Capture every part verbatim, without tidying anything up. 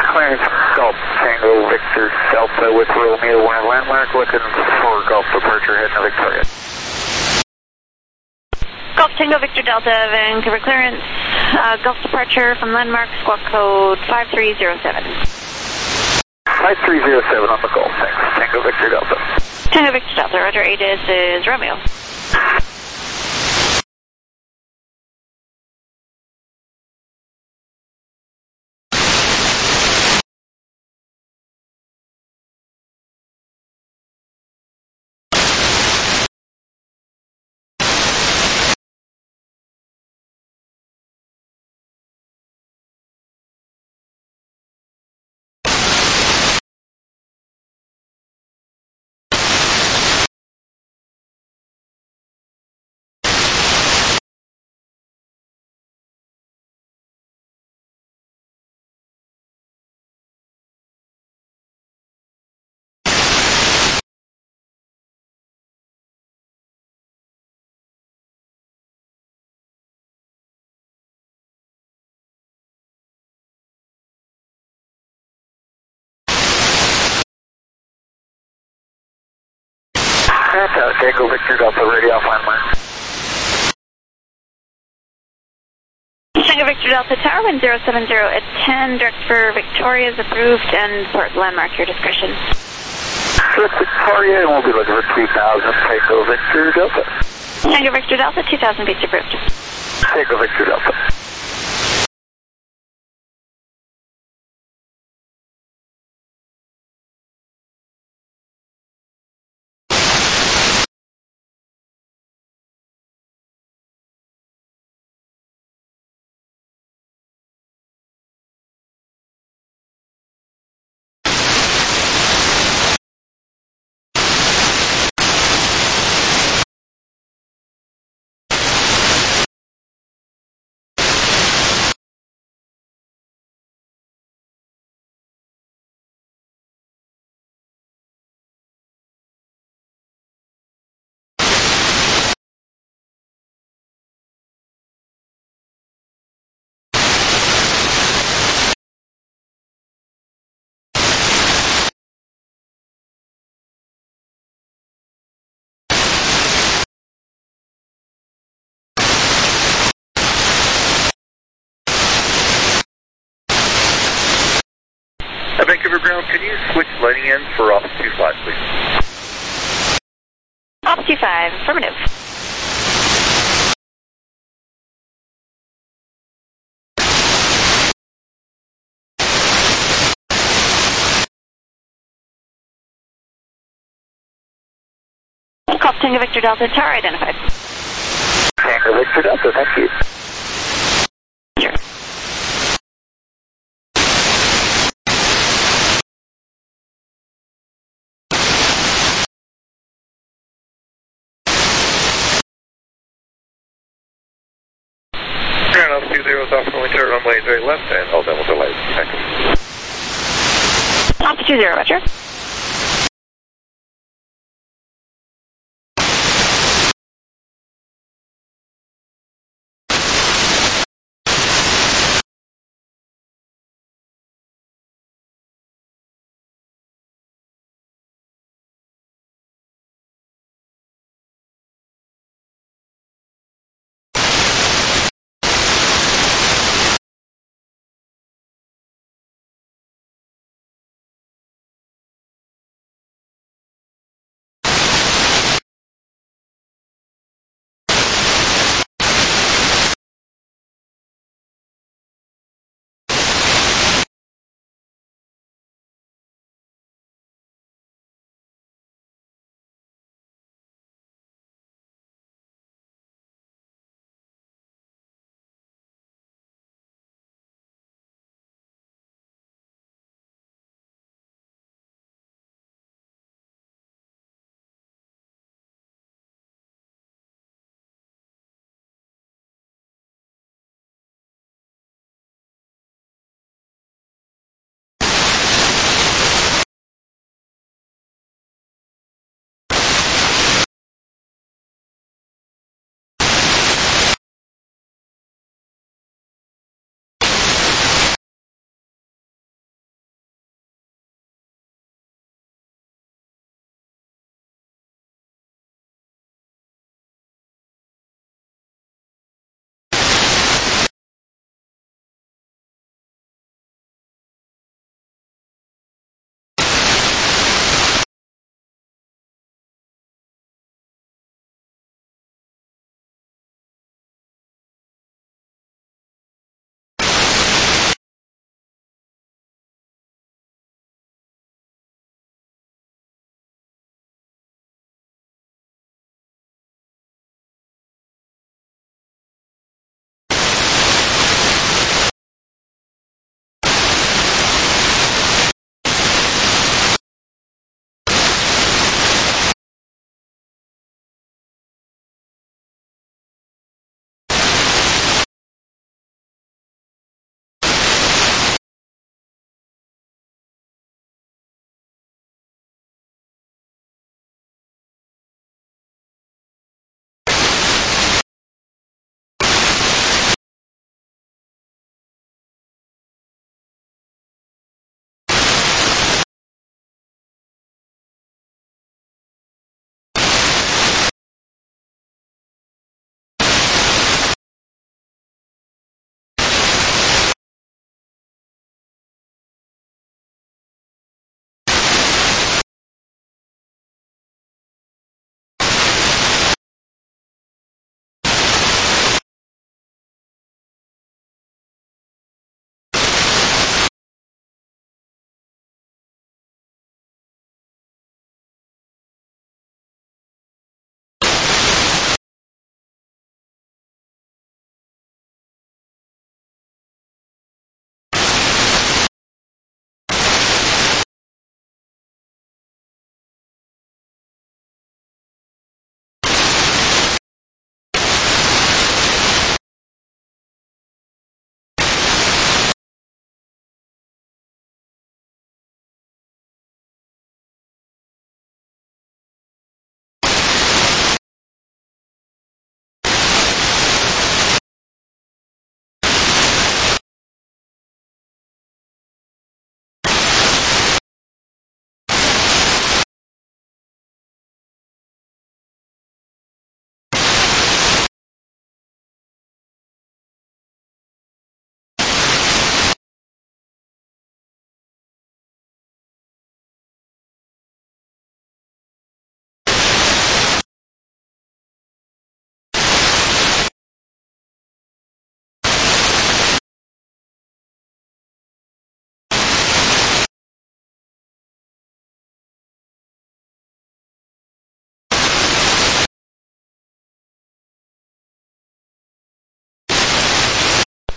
Clearance Golf Tango Victor Delta with Romeo one landmark, looking for Golf departure heading to Victoria. Golf Tango Victor Delta, Vancouver clearance, uh, Golf departure from landmark, squawk code five three zero seven. five three zero seven on the Golf, thanks. Tango Victor Delta. Tango Victor Delta, roger, A D I S is Romeo. Uh, Tango Victor Delta, radio off landmark. Tango Victor Delta, Tower one zero seven zero at ten, direct for Victoria is approved, and port landmark, your discretion. With Victoria, and we'll be looking for two thousand, Tango Victor Delta. Tango Victor Delta, two thousand beats approved. Tango Victor Delta. Vancouver ground, can you switch lighting in for Office two five, please? Office two five, affirmative. Golf Tango Victor Delta, tower identified. Tango Victor Delta, thank you. Sure. Ground Office two zero is off runway turret runway very left and hold down with the lights. Thank you. Office two zero, roger.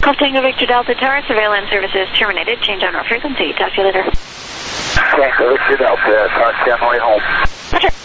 Golf Tango Victor Delta Tower, surveillance services terminated. Change on our frequency. Talk to you later. Tango Victor Delta, talk to you on the way home. Roger.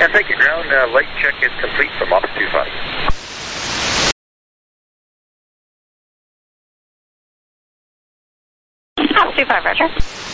And thank you, ground. Uh, light check is complete from Office two five. Office two five, Roger.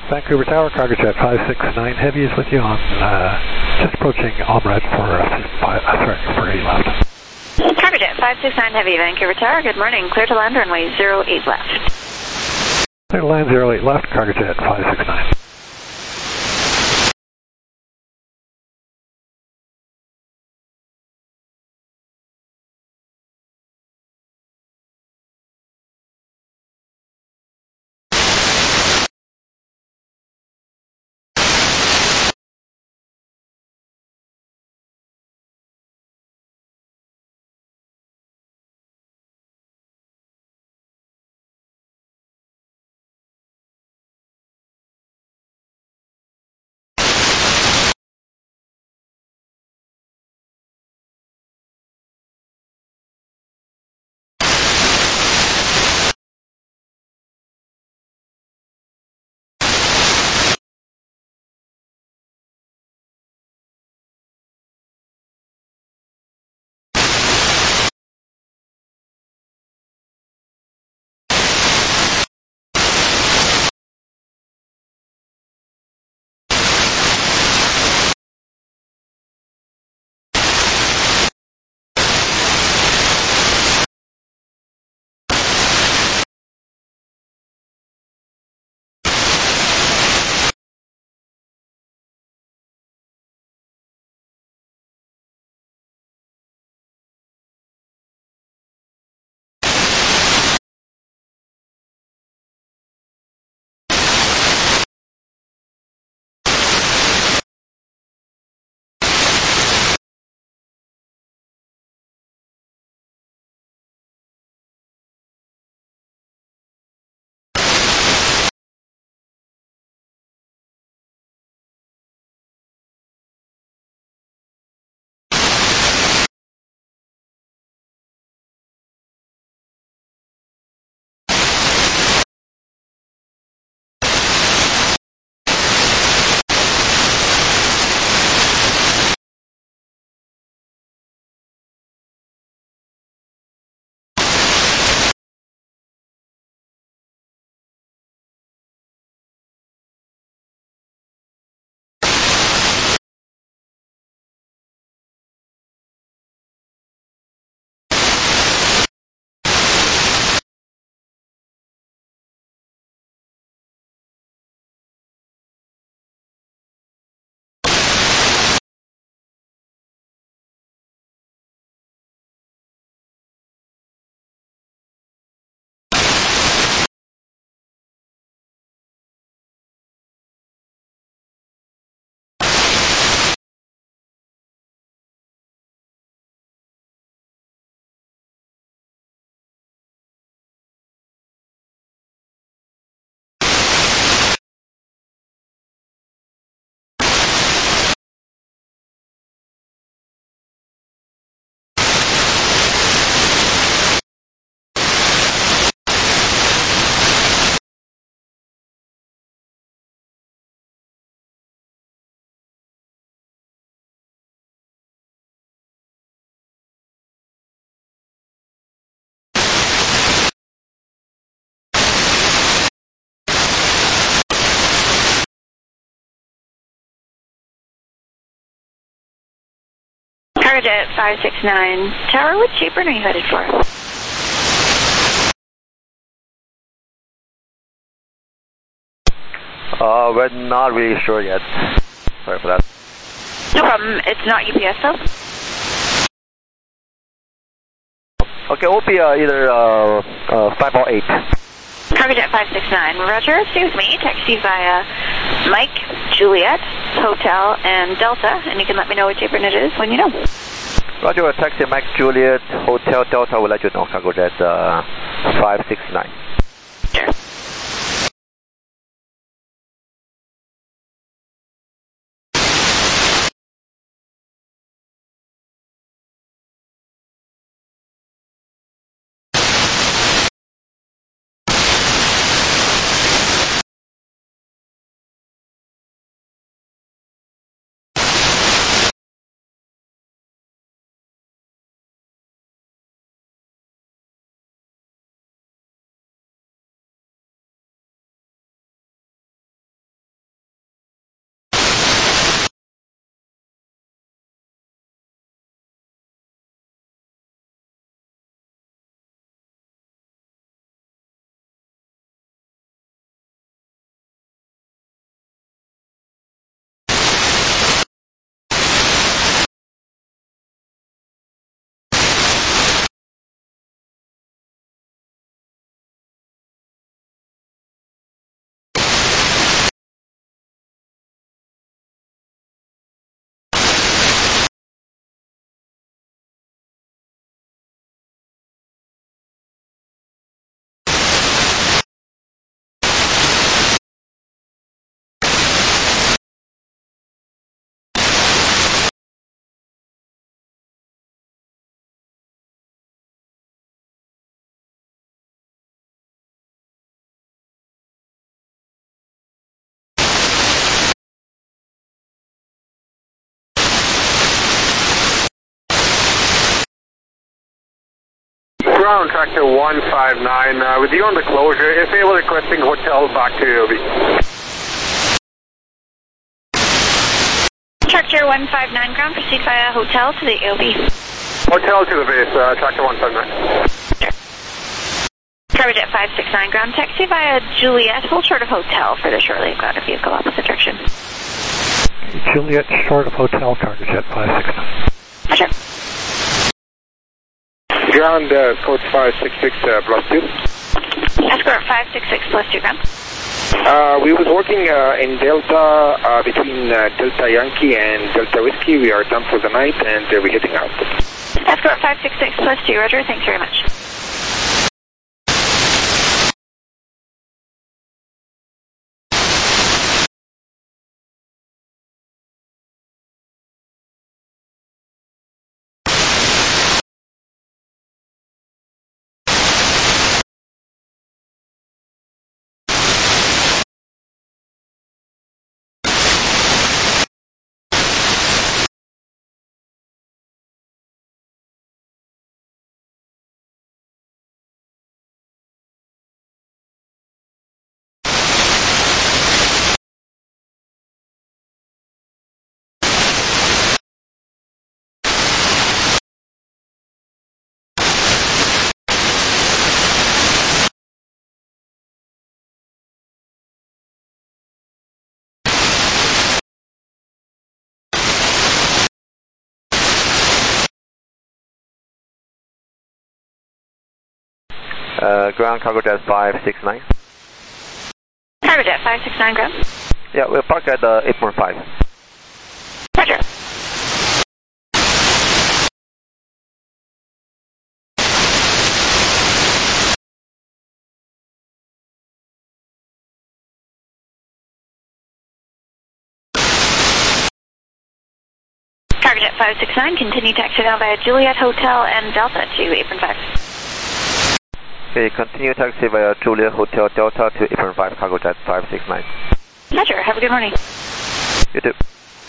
Vancouver Tower, cargo jet five six nine Heavy is with you on, uh, just approaching Omred for, uh, five, uh, sorry, for eight left. Cargo jet five six nine Heavy, Vancouver Tower, good morning. Clear to land, runway zero eight left. Clear to land zero eight left, cargo jet five six nine. Cargo jet five six nine Tower, which apron are you headed for? Uh, we're not really sure yet. Sorry for that. No problem, it's not U P S though? Okay, we'll be uh, either uh, uh, five or eight. Cargo jet five six nine, Roger, stay with me, taxi via Mike, Juliet, Hotel, and Delta, and you can let me know which apron it is when you know. Roger, we're taxi Mike, Juliet, Hotel, Delta, we'll let you know. Cargo jet uh, five six nine. Sure. Ground tractor one five nine, uh, with you on the closure, if able requesting hotel back to A O B. Tractor one five nine ground, proceed via hotel to the A O B. Hotel to the base, uh, tractor one five nine. Cargojet five six nine ground, taxi via Juliet, hold short of hotel for the shortly ground vehicle opposite direction. Juliet, short of hotel, Cargojet five six nine. Roger. Ground uh, code five six six uh, plus two. Escort five six six plus two ground. Uh, we was working uh, in Delta uh, between uh, Delta Yankee and Delta Whiskey. We are done for the night and uh, we're heading out. Escort five six six plus two, roger, thanks very much. Uh, ground Cargojet five six nine. Cargojet five six nine ground. Yeah, we'll park at uh, eight point five. Roger. Cargojet five six nine, continue taxi now via Juliet Hotel and Delta to Apron five. Okay, continue taxi via Juliet Hotel Delta to Apron five, Cargojet five six nine. Roger, have a good morning. You too.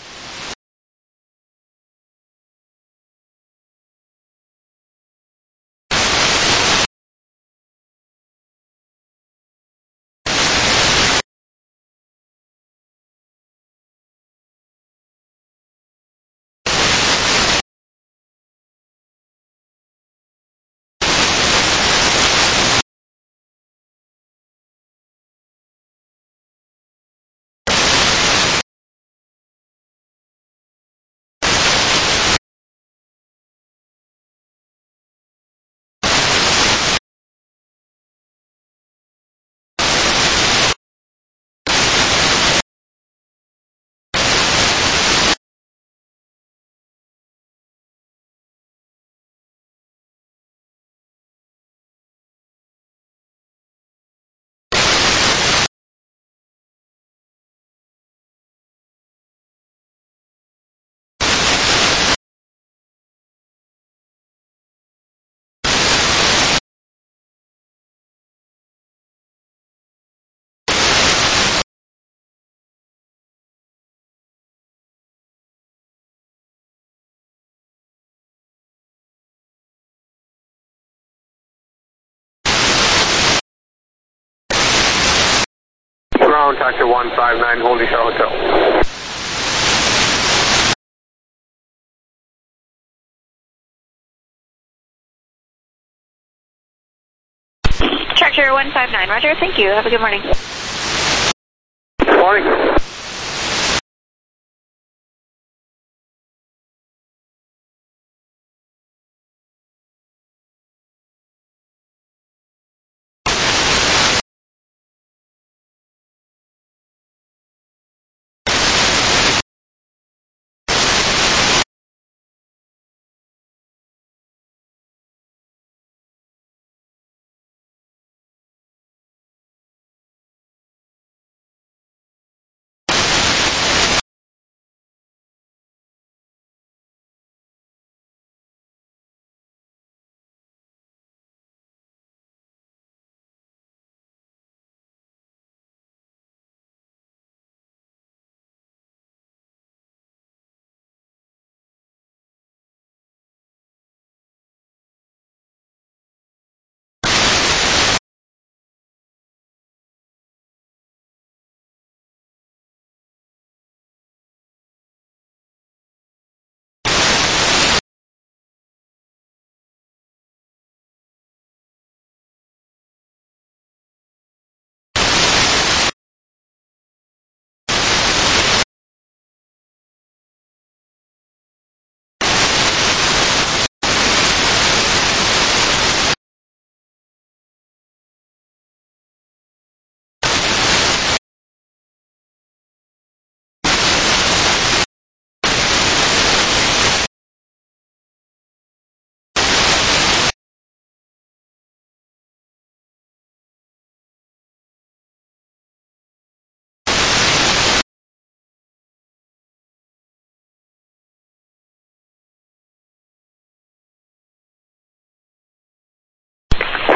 Ground tractor one five nine, Holy Shell Hotel. Tractor one five nine, roger, thank you, have a good morning. Morning.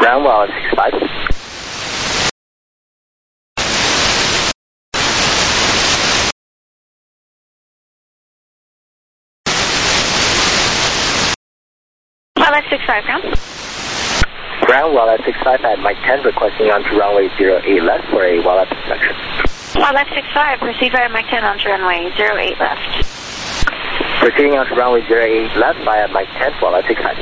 Ground Wallet six five. Wallet six five, ground. Ground Wallet six five at Mike ten, requesting onto runway zero eight left for a Wallet inspection. Wallet six five, proceed via Mike ten onto runway zero eight left. Proceeding onto runway zero eight left via Mike ten, Wallet six five.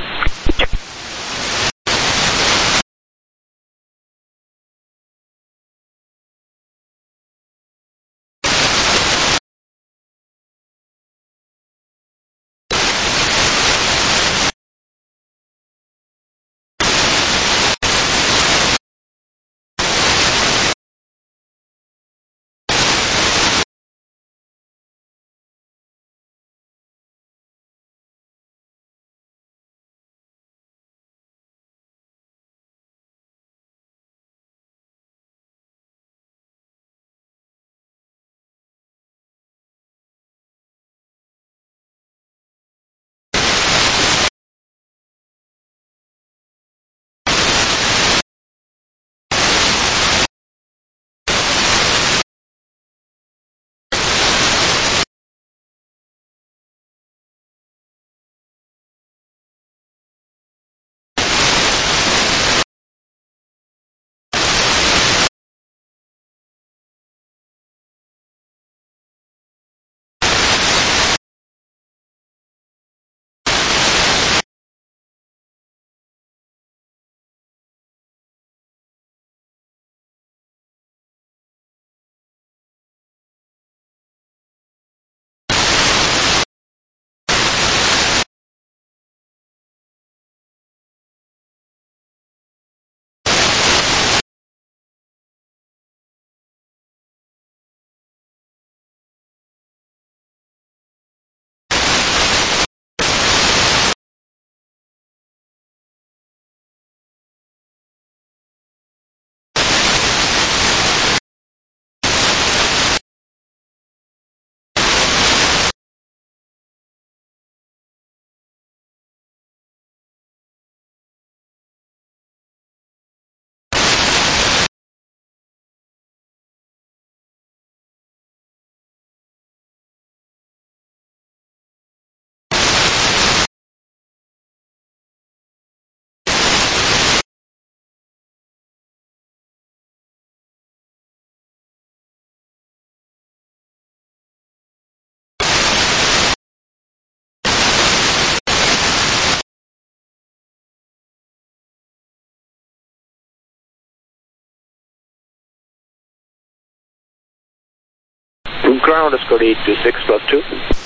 Ground escort eight two six plus two.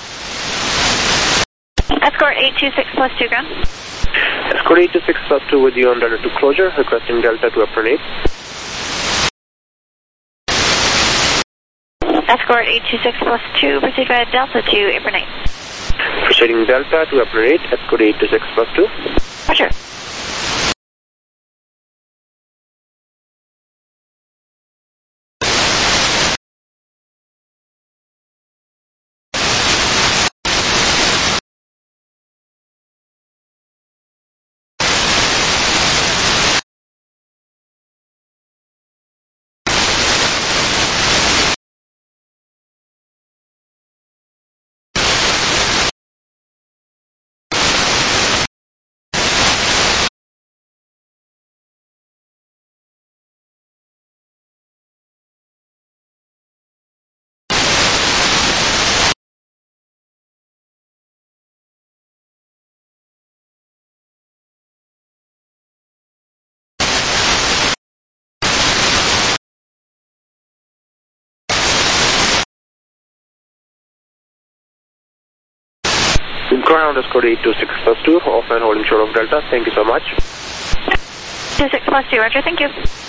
Escort eight two six plus two, ground. Escort eight two six plus two with you on Delta two closure, requesting Delta to apron eight. Escort eight two six plus two, proceed via Delta to apron eight. Proceeding Delta to apron eight, escort eight two six plus two. Roger. Ground escort eight two six plus two, off and holding short of Delta. Thank you so much. two six plus two, roger, thank you.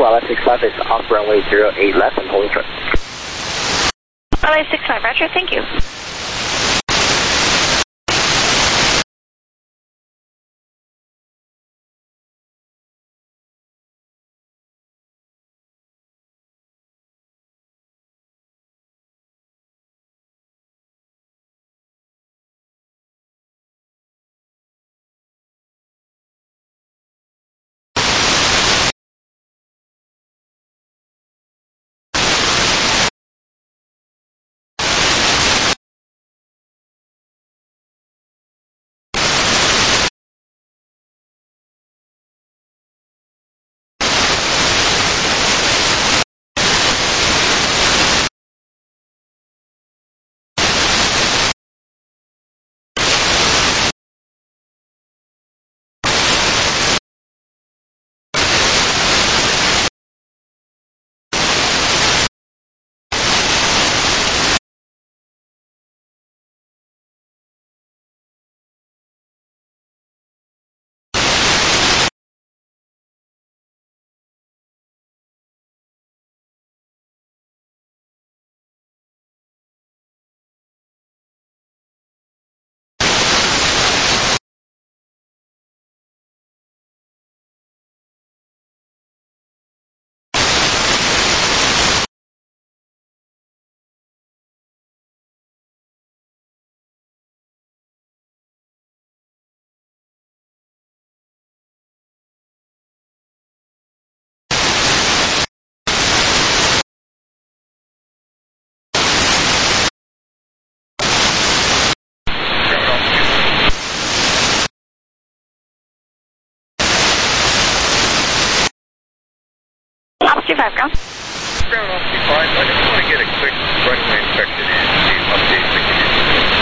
Wildlife six five is off runway zero eight left and holding short. Wildlife six five, Roger, thank you. Ops two five, go. Ground Ops two five, I just want to get a quick runway inspection and see updates the conditions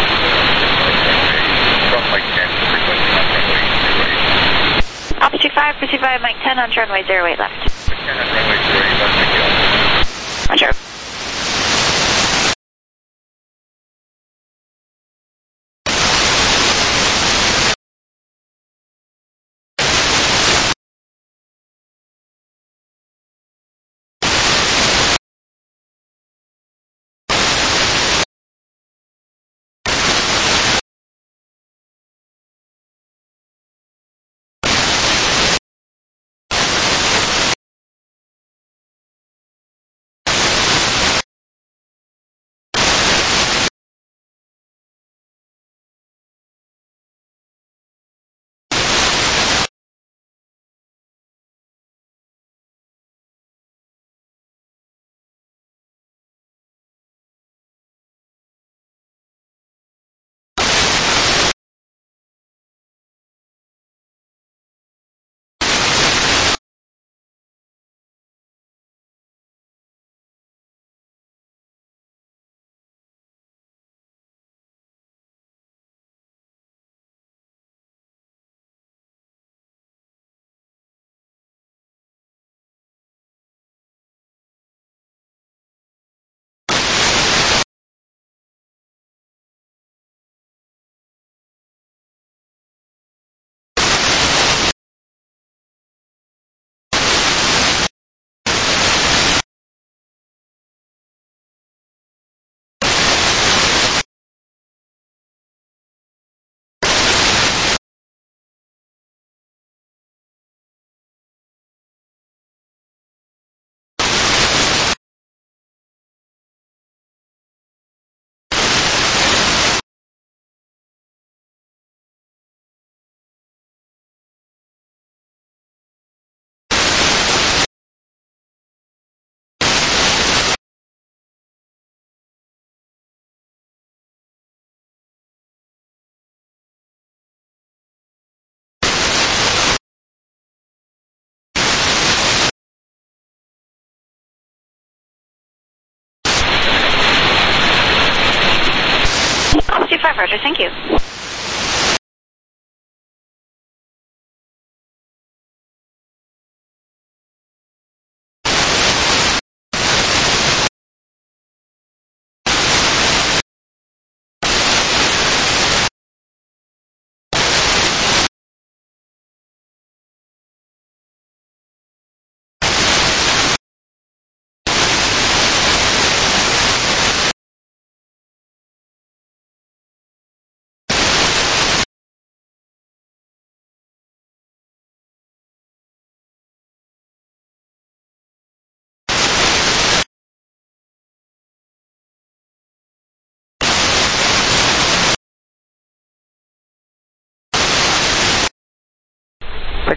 from Mike ten, requesting on runway zero eight. Ops two five, proceed via Mike ten on runway zero eight left. Mike ten on runway zero eight left, thank you. Roger. Ops two five, Roger, thank you.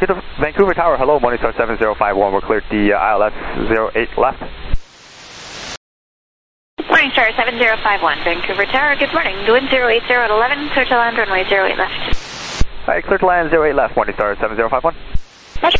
Vancouver, Vancouver Tower, hello, Morningstar seven zero five one, we're cleared the uh, I L S zero eight left. Morningstar seven zero five one, Vancouver Tower, good morning. The wind zero eight zero at eleven, clear to land, runway zero eight left. Alright, clear to land zero eight left, Morningstar seven zero five one. Roger.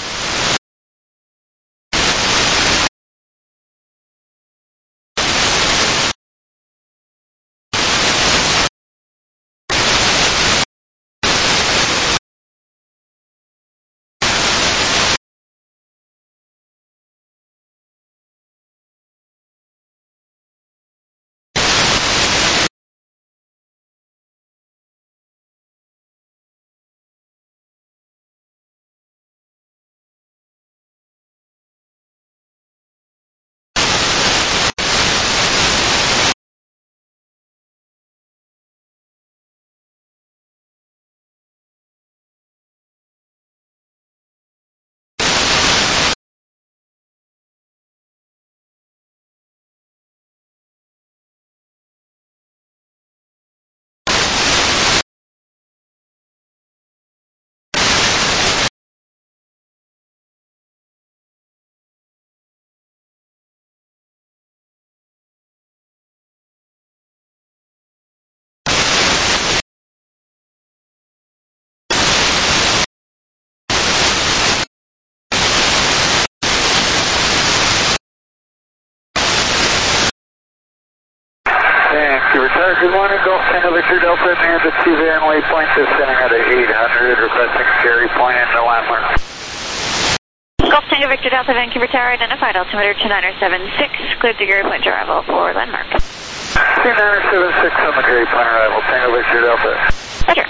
Vancouver Tower, good morning, Golf Tango Victor Delta, Manchester Two Van Waypoint, descending at eight hundred, requesting Cherry Point and the landmark. Golf Tango Victor Delta, Vancouver Tower, identified altimeter two nine seven six, cleared to Gary Point arrival for landmark. two nine seven six on the Cherry Point arrival, Tango Victor Delta. Roger.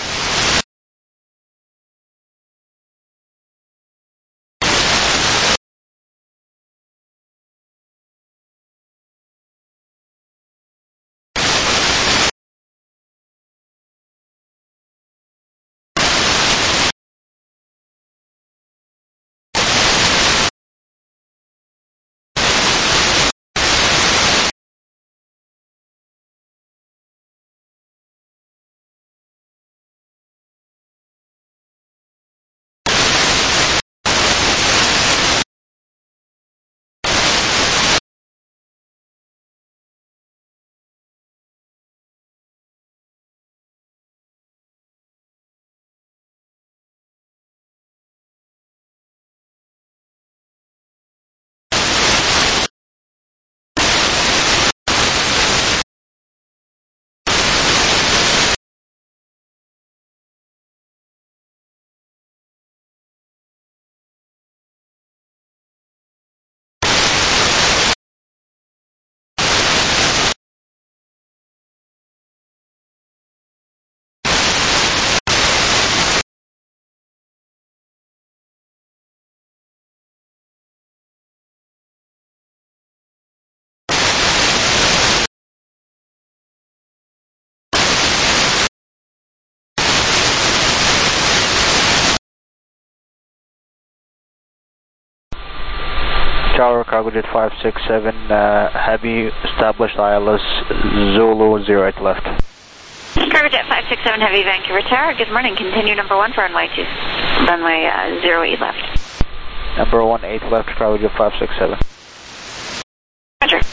Tower, Cargo Jet five six seven, uh, Heavy, established I L S Zulu zero eight left. Cargo Jet five six seven Heavy, Vancouver Tower, good morning. Continue number one for runway two, runway uh, zero eight left. Number one eight left, Cargo Jet five six seven. Roger.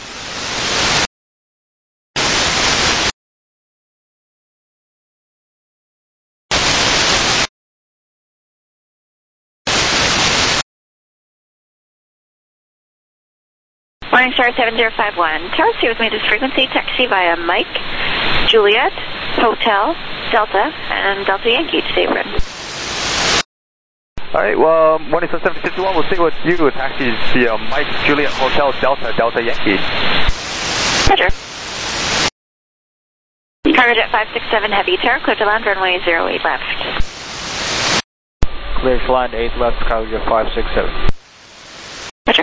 Morningstar seven zero five one. Tower, stay with me this frequency. Taxi via Mike, Juliet, Hotel, Delta, and Delta Yankee to Dave Britton. Alright, well, Morningstar seven six one, we'll stay with you with taxis via Mike, Juliet, Hotel, Delta, Delta Yankee. Roger. Cargo Jet five six seven Heavy, Tower, clear to land, runway zero eight left. Clear to land eight left, Cargo Jet five six seven. Roger.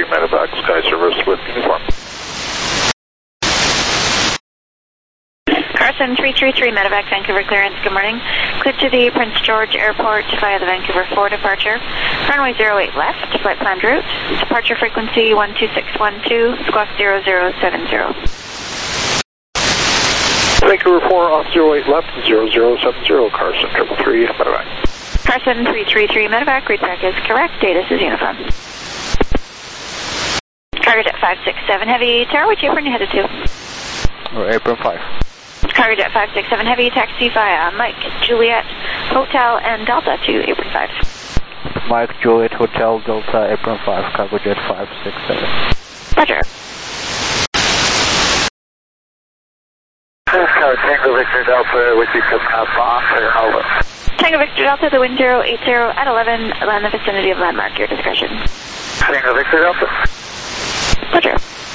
medevac, sky service with uniform. Carson three three three medevac, Vancouver clearance, good morning. Cleared to the Prince George Airport via the Vancouver four departure. Runway zero eight left, flight planned route. Departure frequency one two six one two, squawk zero zero seven zero. Vancouver four off zero eight left, zero zero seven zero, Carson triple three medevac. Carson three three three medevac, read back is correct, data is uniform. Cargo Jet five six seven Heavy, Tower, which apron you headed to? Or apron five. Cargo Jet five six seven Heavy, taxi via Mike, Juliet, Hotel, and Delta to apron five. Mike, Juliet, Hotel, Delta, apron five, Cargo Jet five six seven. Roger. Tango Victor Delta, with you coming up on clear over. Tango Victor Delta, the wind zero eight zero at eleven, land the vicinity of landmark, your discretion. Tango Victor Delta. Roger.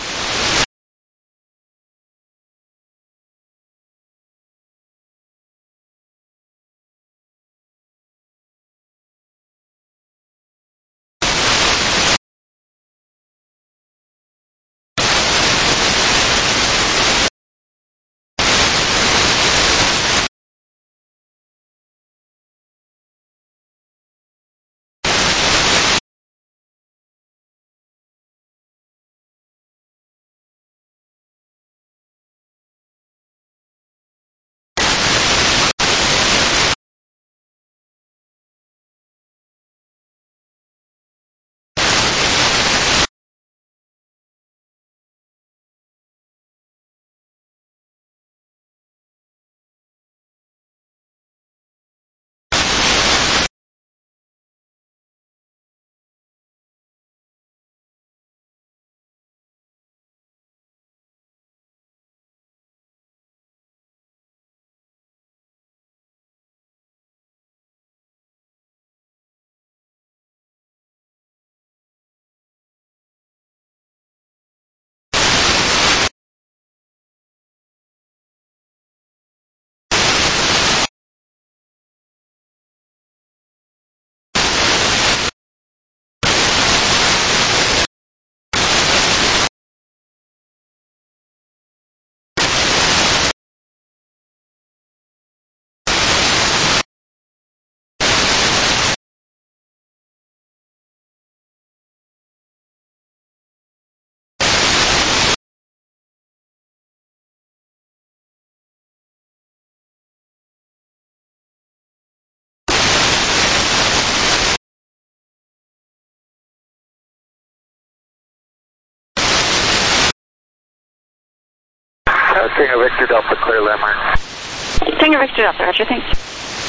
Tango Victor Delta, clear landmark. Tango Victor Delta, Roger, thanks.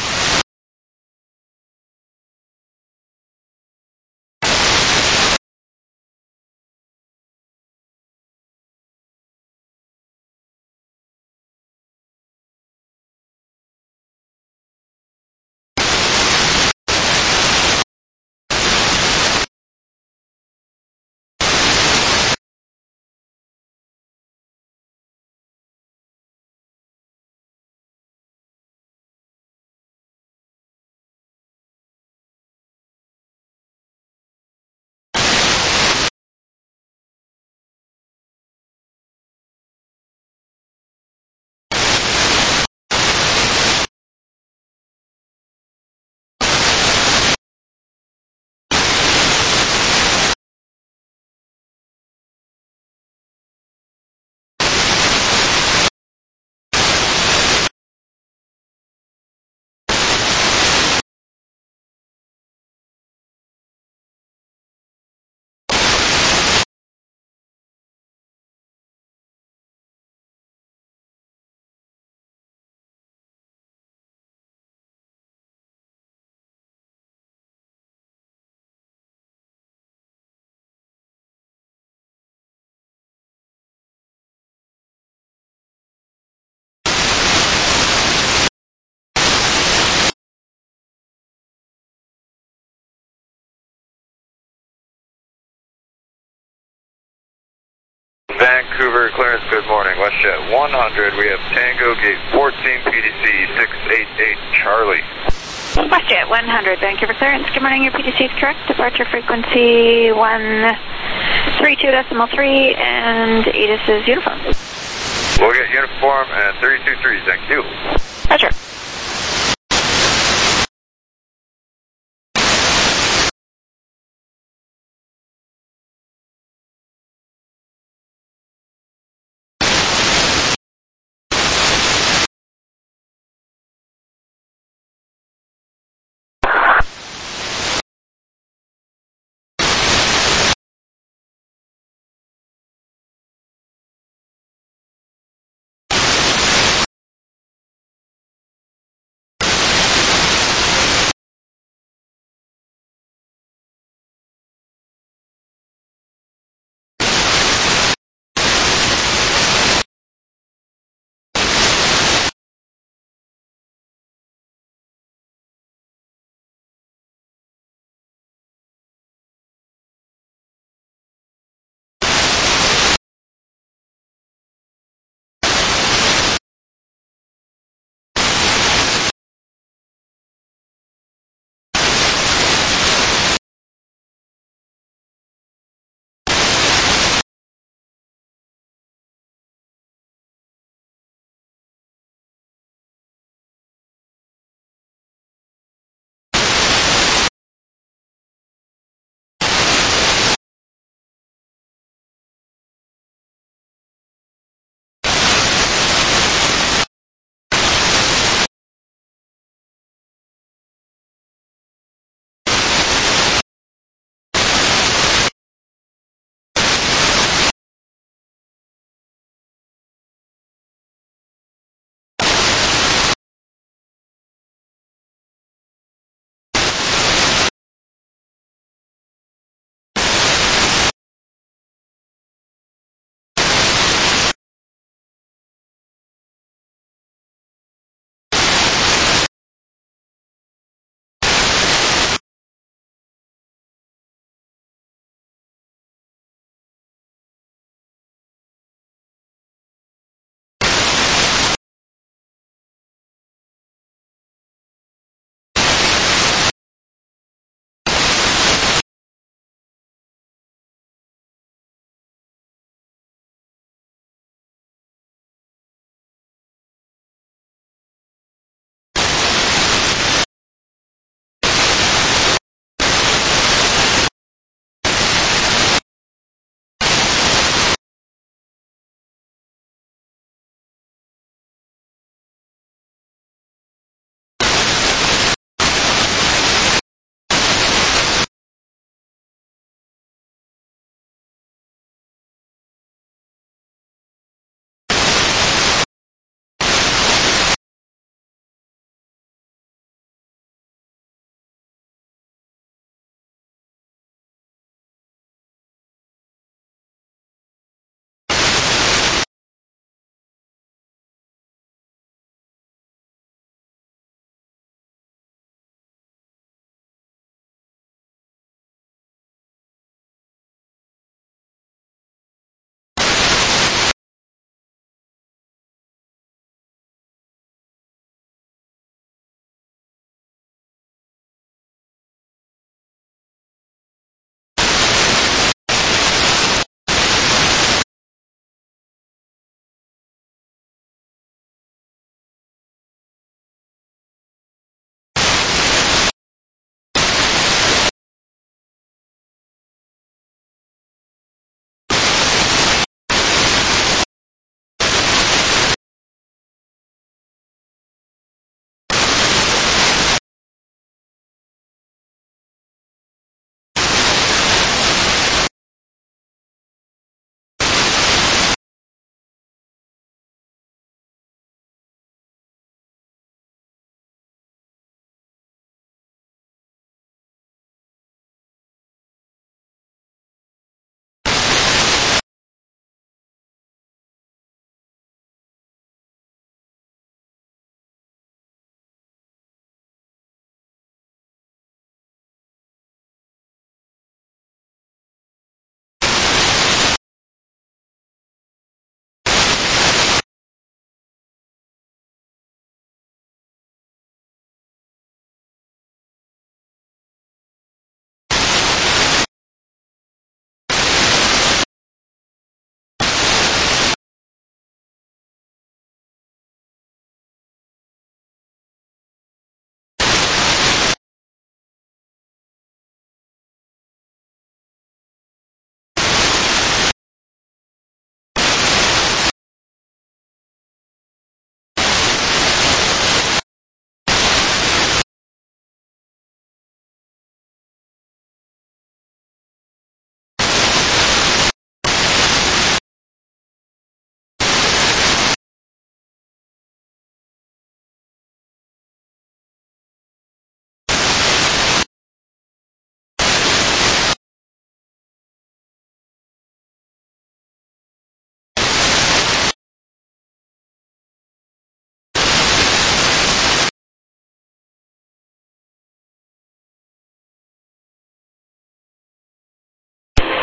Vancouver clearance, good morning. WestJet one hundred, we have Tango, gate fourteen, P D C six eight eight, Charlie. WestJet one hundred, Vancouver clearance, good morning, your P D C is correct. Departure frequency one three two decimal three, and ATIS is uniform. We'll get uniform and three two three, thank you. Roger.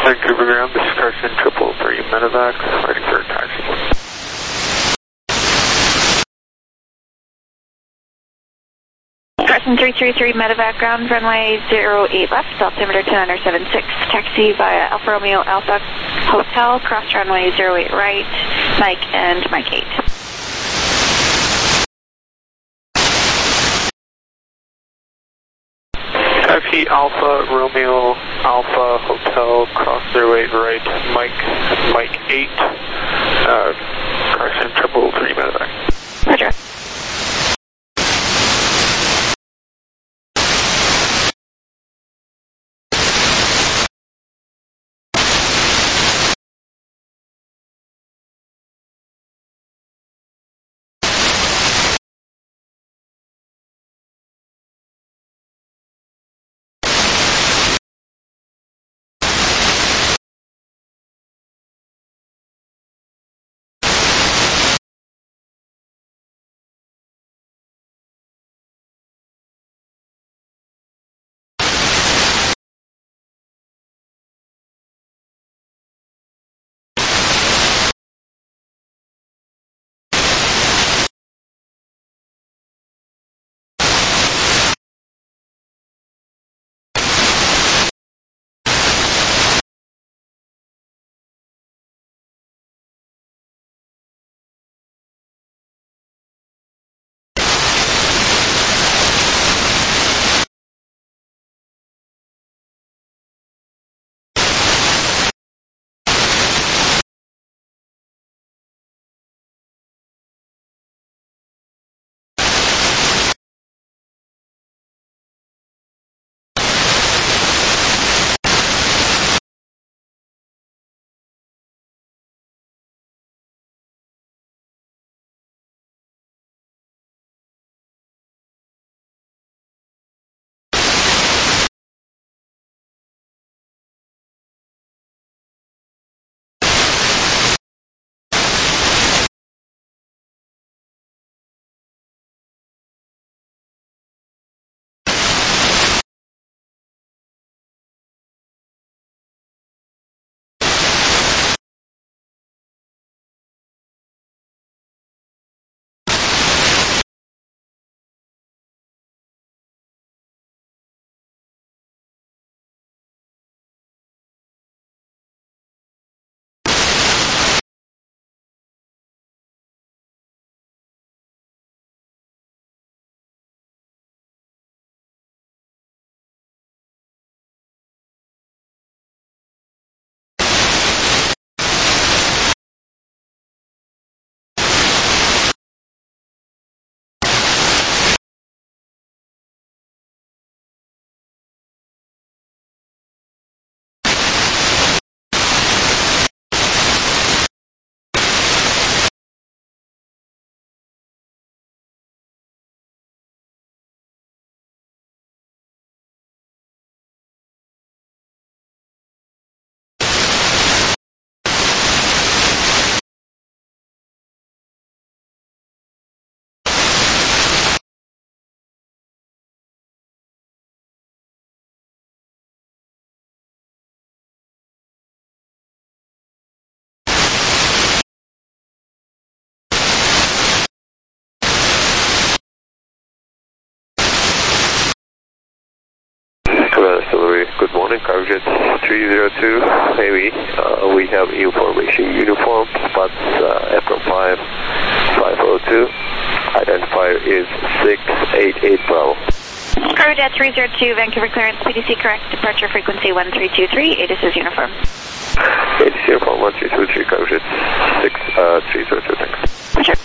Vancouver ground, this is Carson triple three medevac, ready for a taxi. Carson three three three medevac ground, runway zero eight left, altimeter two nine seven six, taxi via Alfa Romeo Alpha Hotel, cross runway zero eight right, Mike and Mike eight. Taxi Alpha Romeo Alpha Hotel, cross zero eight right, Mike, Mike eight, uh, Carson triple three medevac. Roger. Good morning, Cargojet three zero two, Navy. Uh, we have information uniform, spots uh, April five five oh two. Identifier is six eight eight Bravo. Cargojet three zero two, Vancouver clearance, P D C correct, departure frequency one three two three, A T I S is uniform. A T I S uniform one three two three, Cargojet six three zero two, thanks. Roger.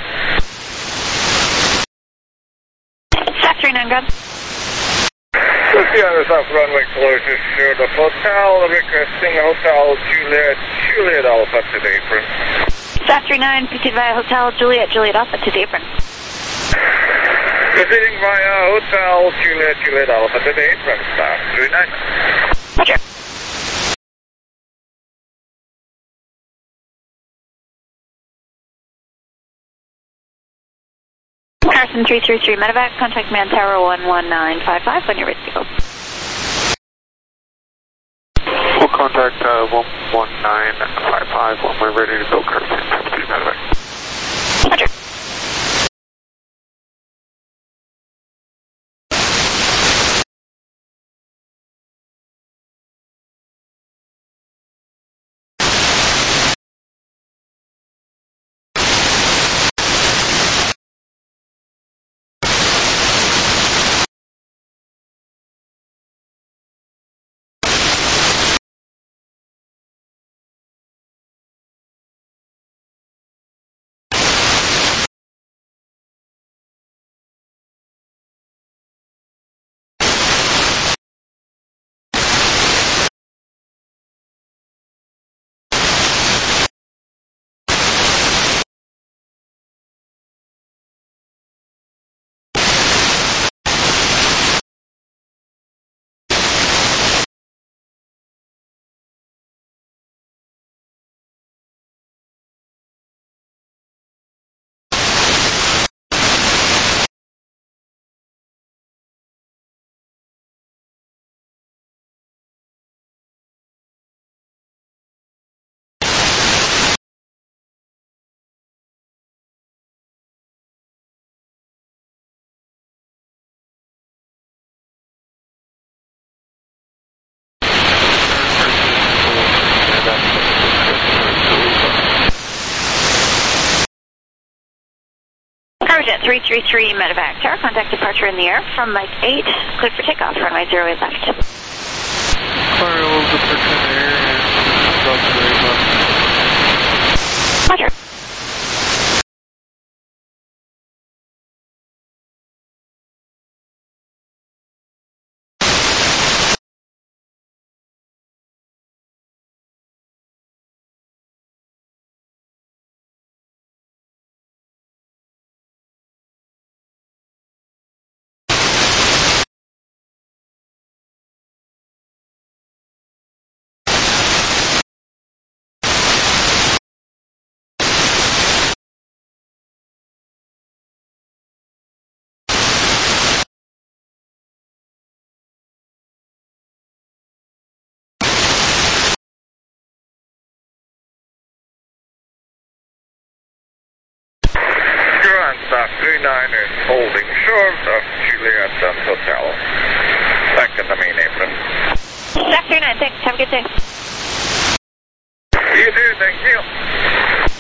Staff three nine, good. Seattle South runway closures to the hotel, requesting Hotel Juliet, Juliet Alpha to the apron. Staff three nine, proceed via Hotel Juliet, Juliet Alpha to the apron. Proceeding via Hotel Juliet, Juliet Alpha to the apron, Staff three nine. Roger. Carson three three three medevac, contact man tower one one nine five five when you're ready to go. We'll contact uh, one one nine five five when we're ready to go, Carson three medevac. Roger. Cargojet three three three medevac, tower contact departure in the air from Mike eight, cleared for takeoff, runway zero eight left. Carl, departure in the air and Roger. Staff three nine is holding short of Juliet and Hotel. Back in the main apron. Staff three nine, thanks. Have a good day. You too, thank you.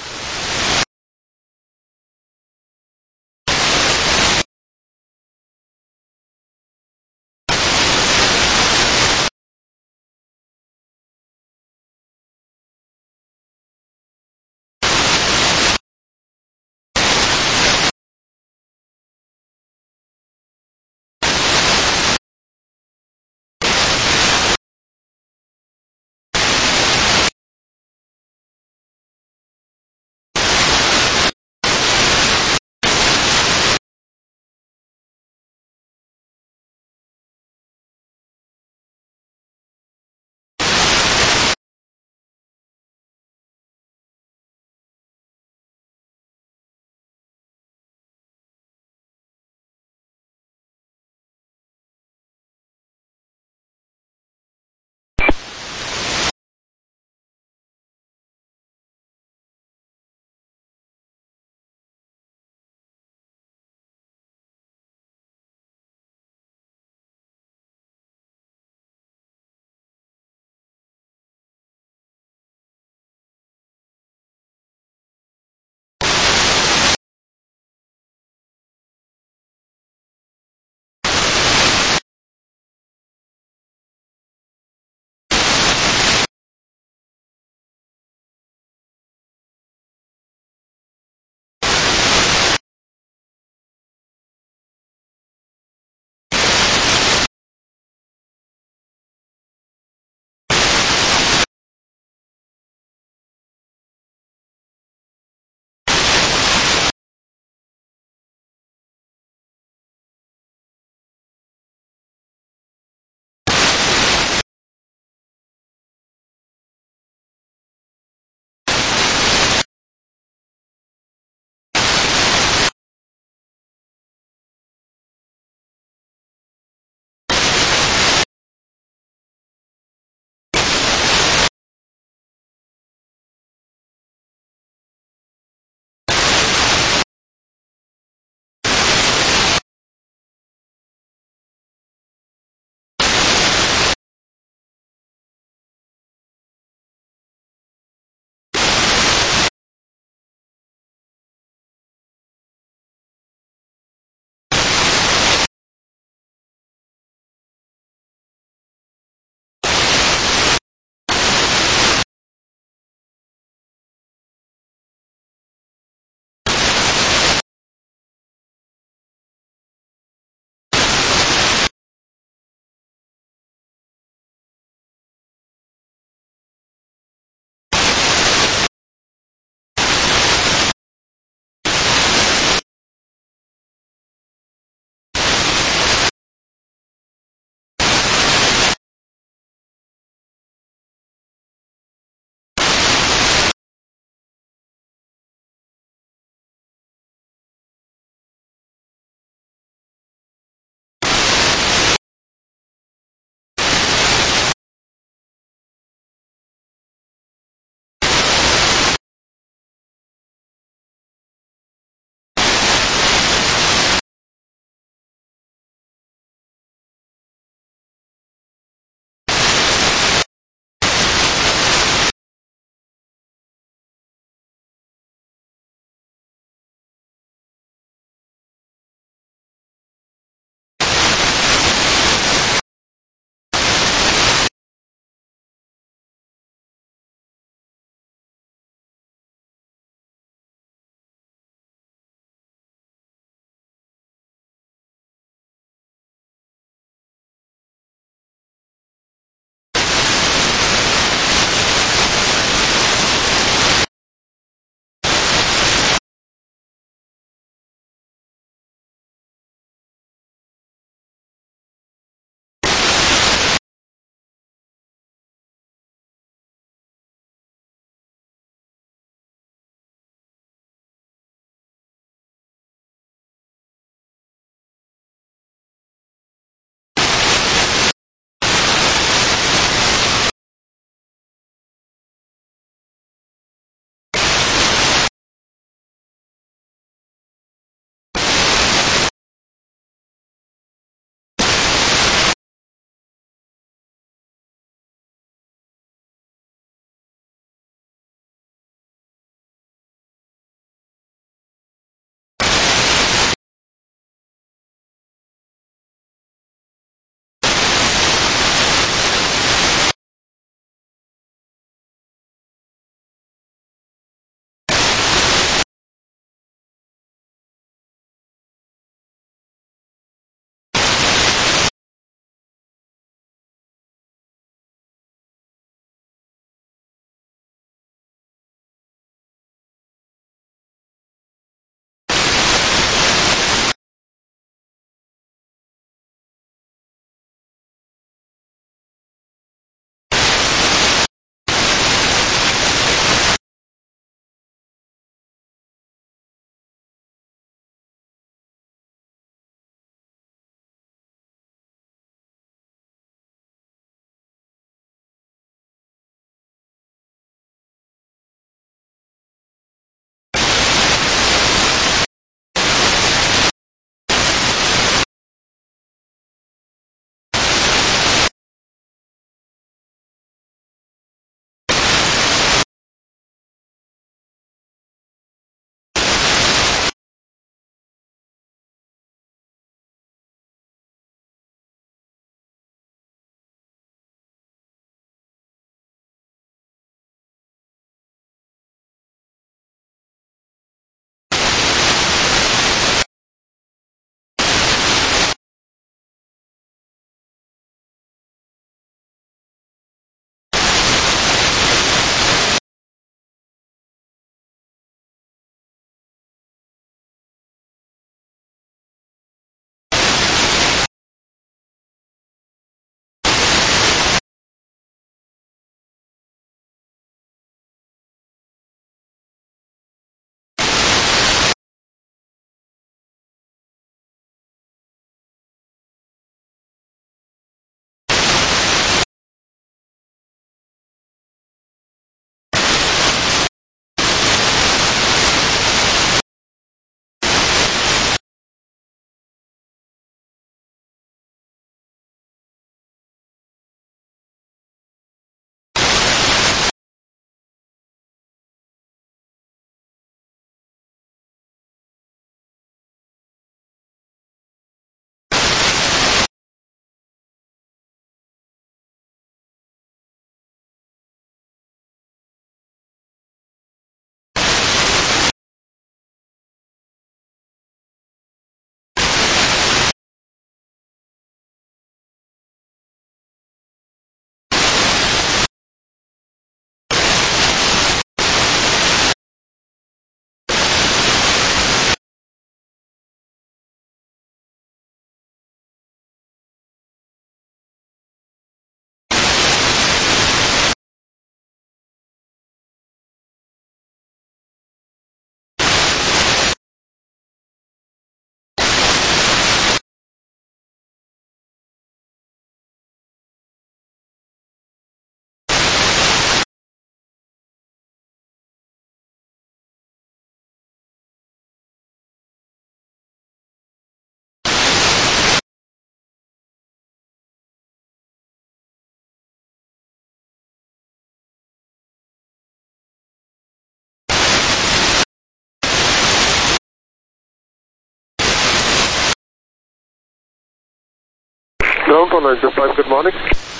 Ground one nine zero five, good morning.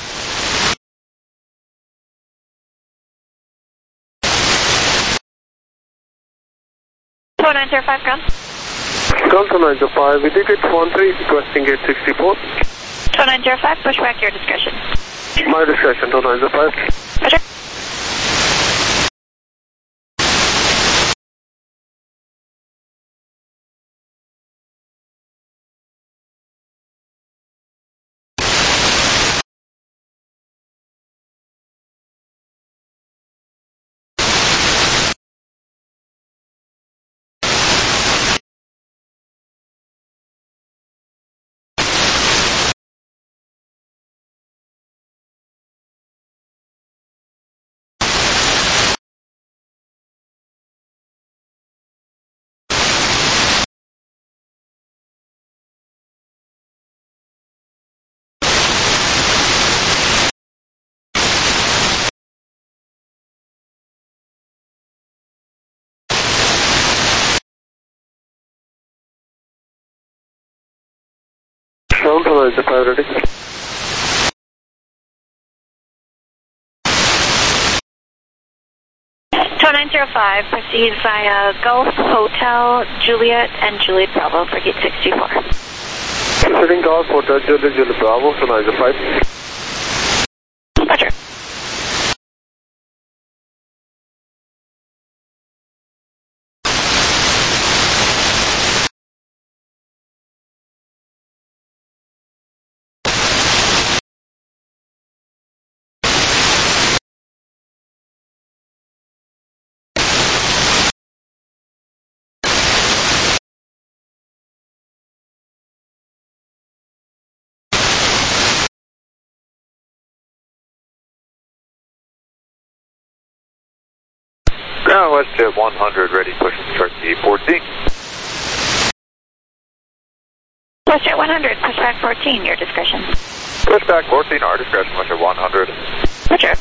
two nine zero five, ground. Ground one nine zero five, we did it one three, requesting gate sixty-four. two nine zero five, push back your discretion. My discretion, two nine zero five. Roger. Ground one nine zero five, ready. two nine zero five, proceed via Gulf Hotel, Juliet, and Juliet Bravo for gate sixty-four. Proceeding Golf Hotel, Juliet, Juliet Bravo, two nine zero five. Roger. Ground West Jet one hundred, ready, push and start the fourteen. West Jet one hundred, push back fourteen, your discretion. Push back fourteen, our discretion, West Jet one hundred. Roger.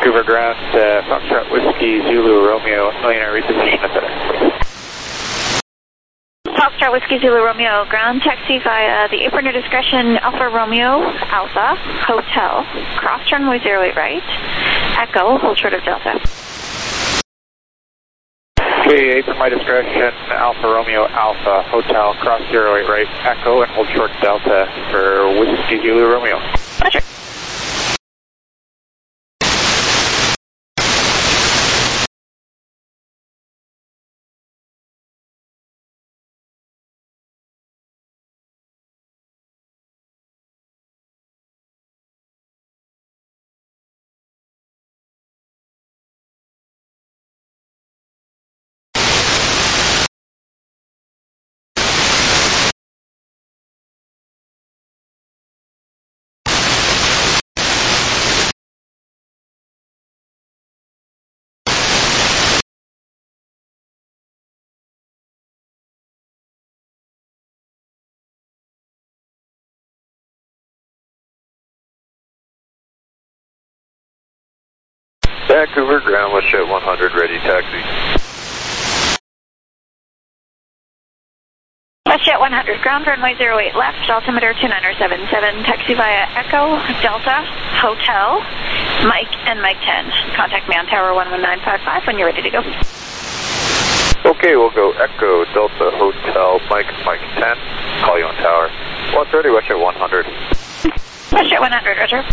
Vancouver ground, uh, Foxtrot Whiskey Zulu Romeo, millionaire reposition at FedEx. Foxtrot Whiskey Zulu Romeo, ground taxi via the apron of discretion, Alpha Romeo, Alpha, Hotel, cross runway zero eight right, Echo, hold short of Delta. Okay, apron my discretion, Alpha Romeo, Alpha, Hotel, cross zero eight right, Echo, and hold short Delta for Whiskey Zulu Romeo. Roger. Vancouver ground, WestJet one hundred, ready taxi. WestJet one hundred, ground runway zero eight left, altimeter two niner seven seven, taxi via Echo, Delta, Hotel, Mike, and Mike ten. Contact me on tower one one nine five five when you're ready to go. Okay, we'll go Echo, Delta, Hotel, Mike, Mike ten. Call you on tower. one thirty, WestJet one hundred. WestJet one hundred, roger.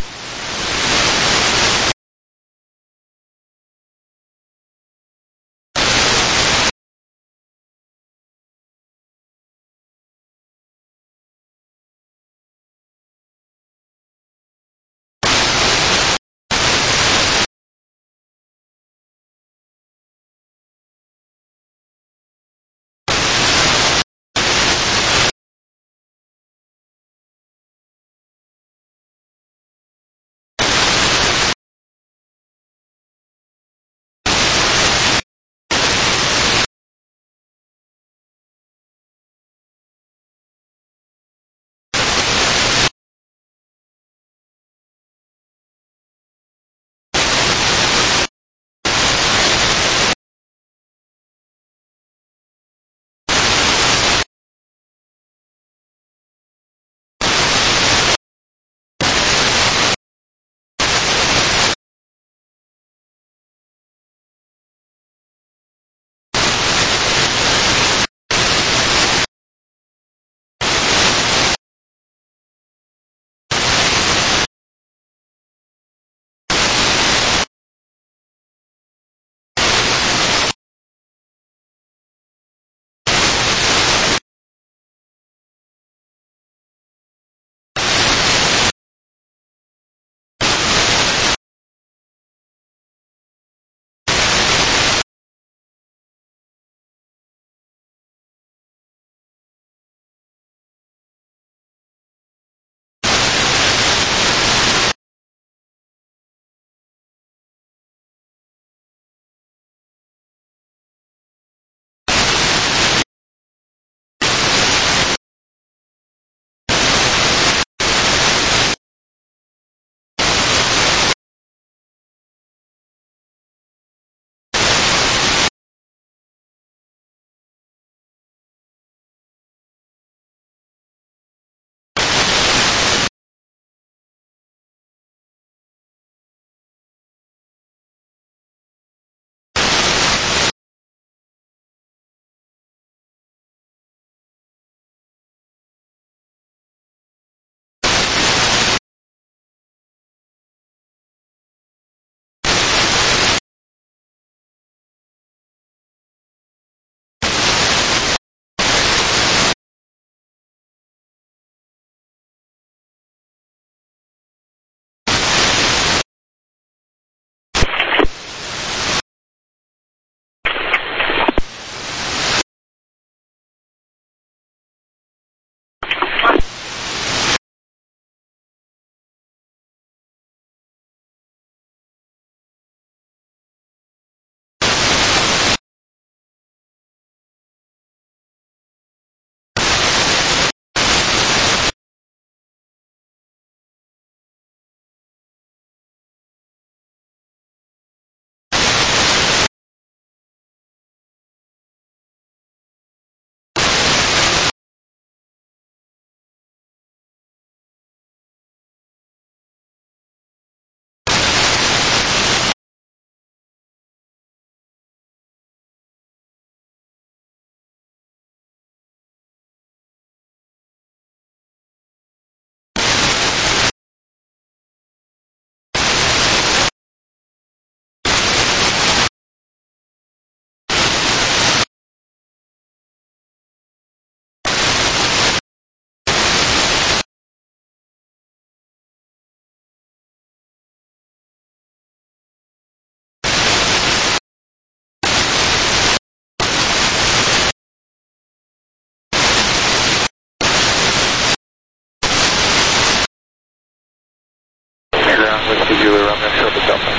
Whiskey Zulu Romeo Charlotte Delta.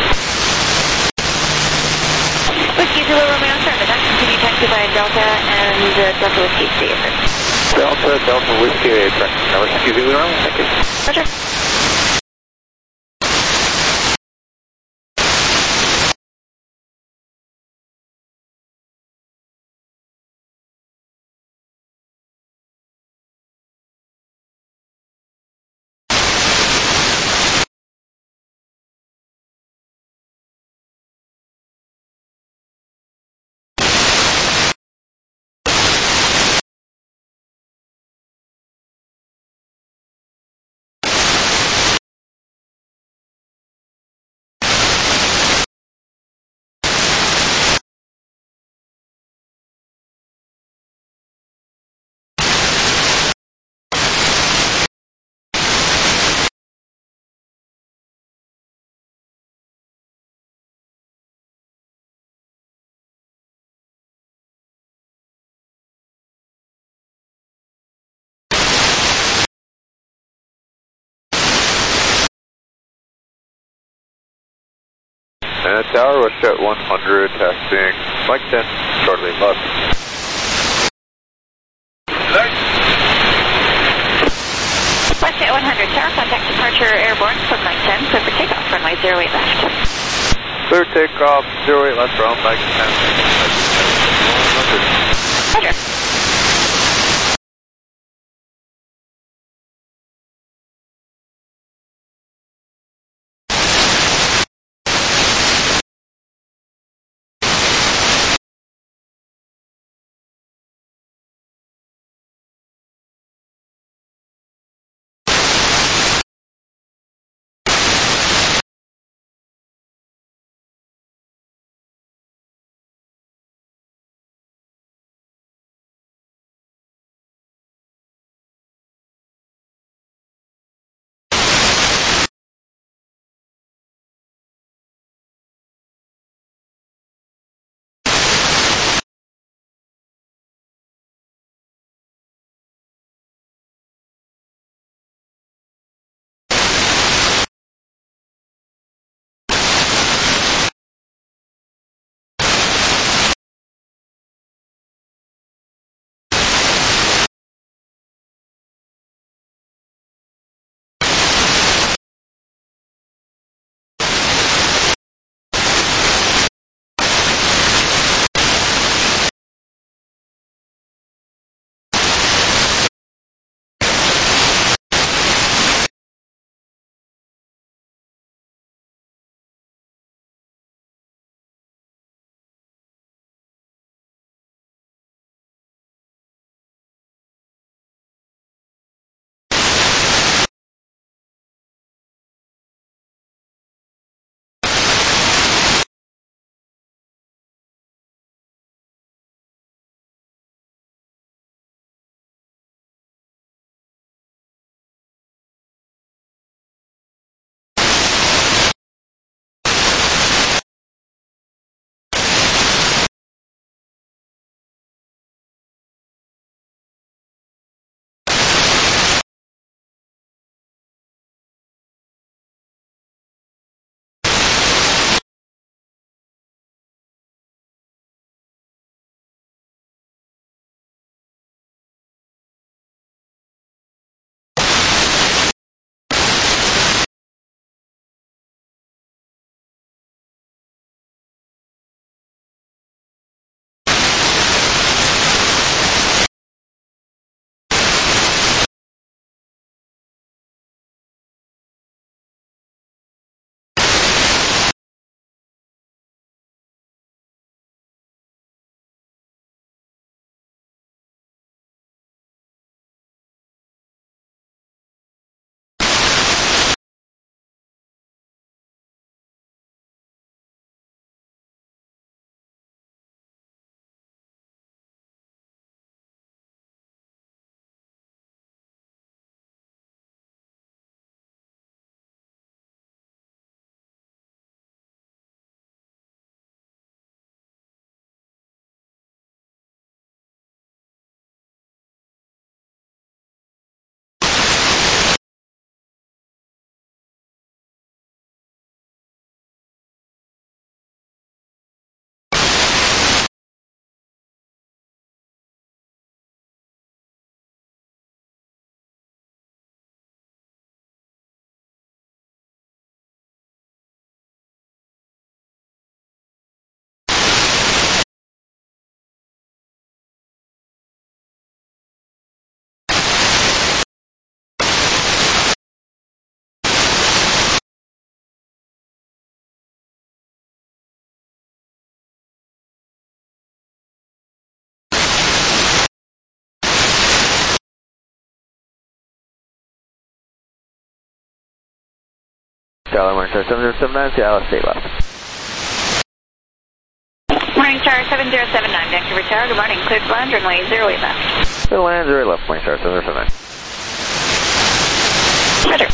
Whiskey Zulu Romeo Charlotte, that continue taxi via Delta and uh, Delta Whiskey City. Delta, Delta Whiskey, tracking Whiskey Zulu Romeo, thank you. Roger. And Tower, WestJet one hundred, testing, Mike ten, shortly left. WestJet one hundred, Tower, contact departure airborne from Mike ten, clear for takeoff, runway zero eight left. Clear takeoff, zero eight left from Mike ten. Roger. Tower, Morning Star seven zero seven nine, Seattle, state left. Morning Star seven zero seven nine, Vancouver Tower, good morning, cleared to land, runway zero eight left. Clear to land, zero eight left, Morning Star seven zero seven nine. Roger.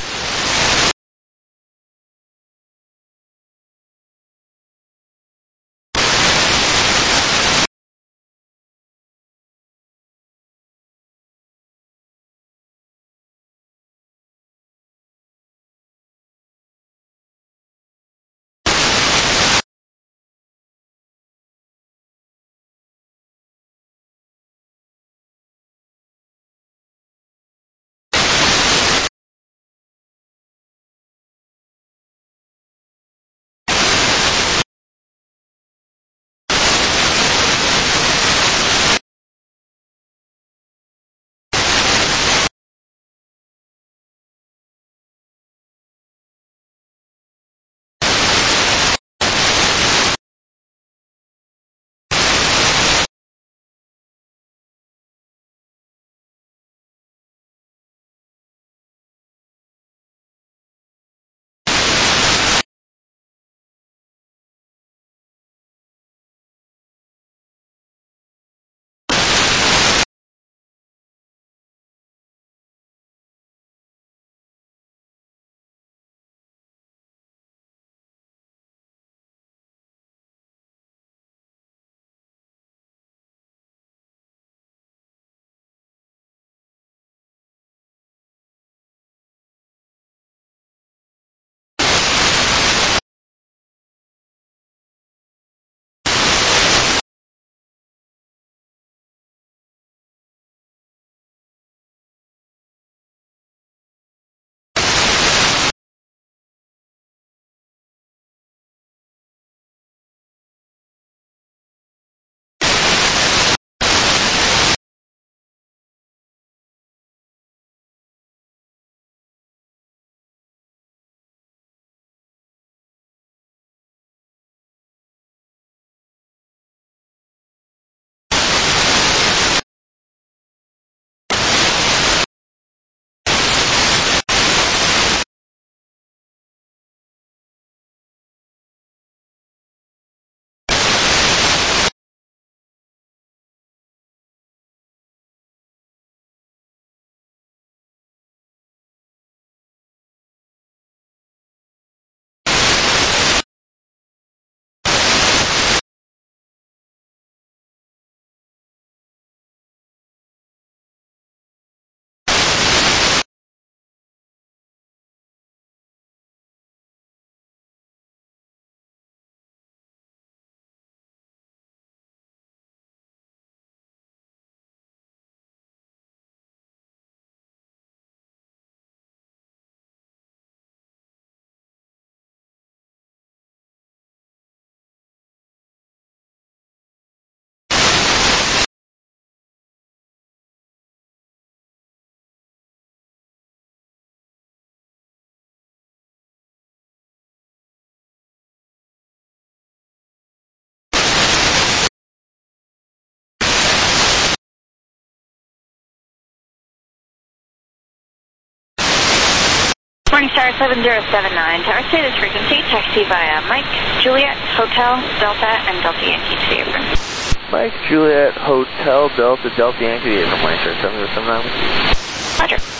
Morning Star seven zero seven nine, tower status frequency, taxi via Mike, Juliet, Hotel, Delta, and Delta Yankee to the apron. Mike, Juliet, Hotel, Delta, Delta Yankee to the apron, Morning Star seven zero seven nine. Roger.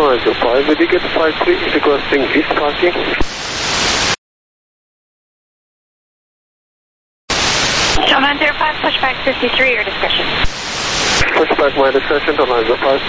nine zero five, did you get five three requesting east parking? Shell nine zero five, pushback fifty-three, your discretion. Pushback my discretion to nine zero five.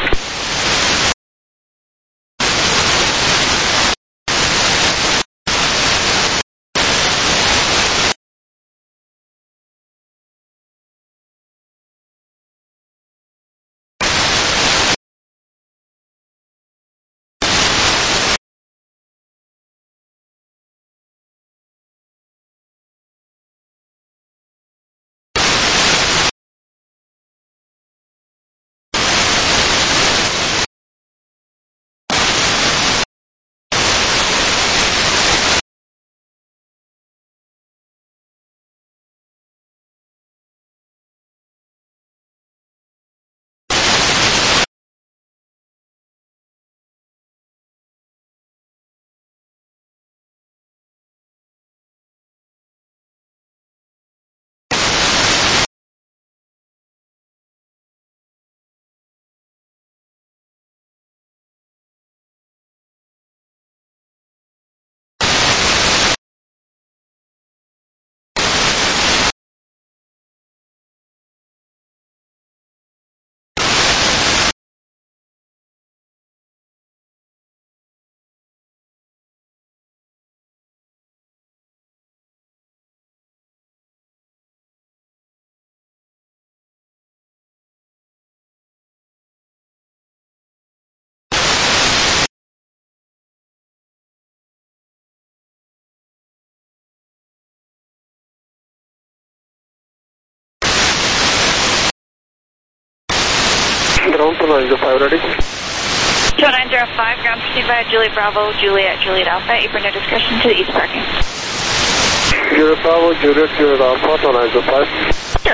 Ground to nine zero five, ready? Shell nine zero five, ground pursued by Juliet Bravo, Juliet, Juliet Alpha, apron no discretion to the east parking. Juliet Bravo, Juliet, Juliet Alpha to nine zero five. Sure.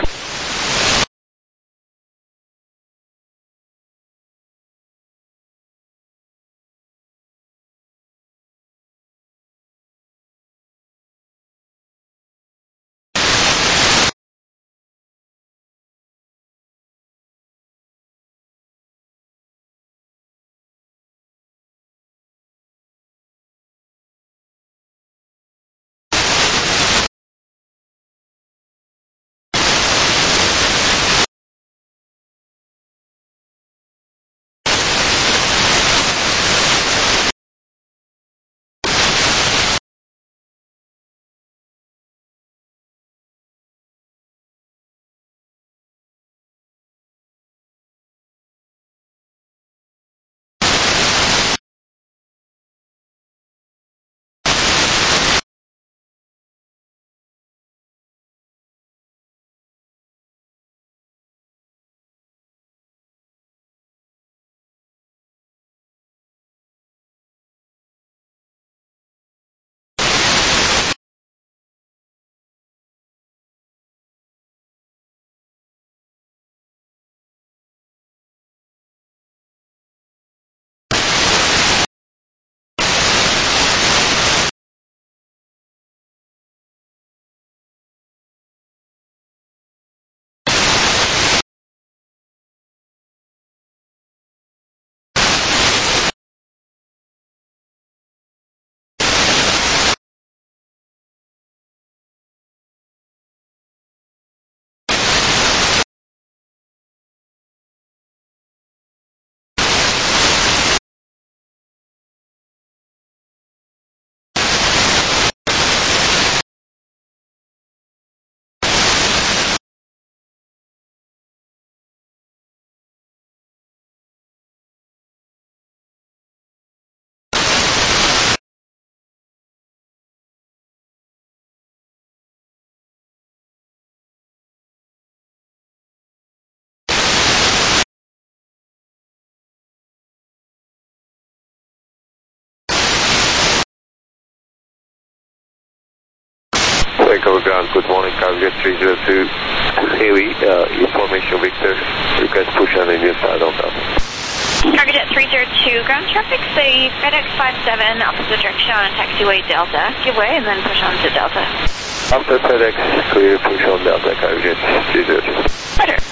Vancouver ground, good morning, Cargo three zero two, Haley, uh, information Victor, request push on Indian side on that. Cargojet three zero two, ground traffic, say FedEx five seven, opposite direction on taxiway Delta. Give way and then push on to Delta. After FedEx, clear push on Delta, Cargojet three zero two. Roger.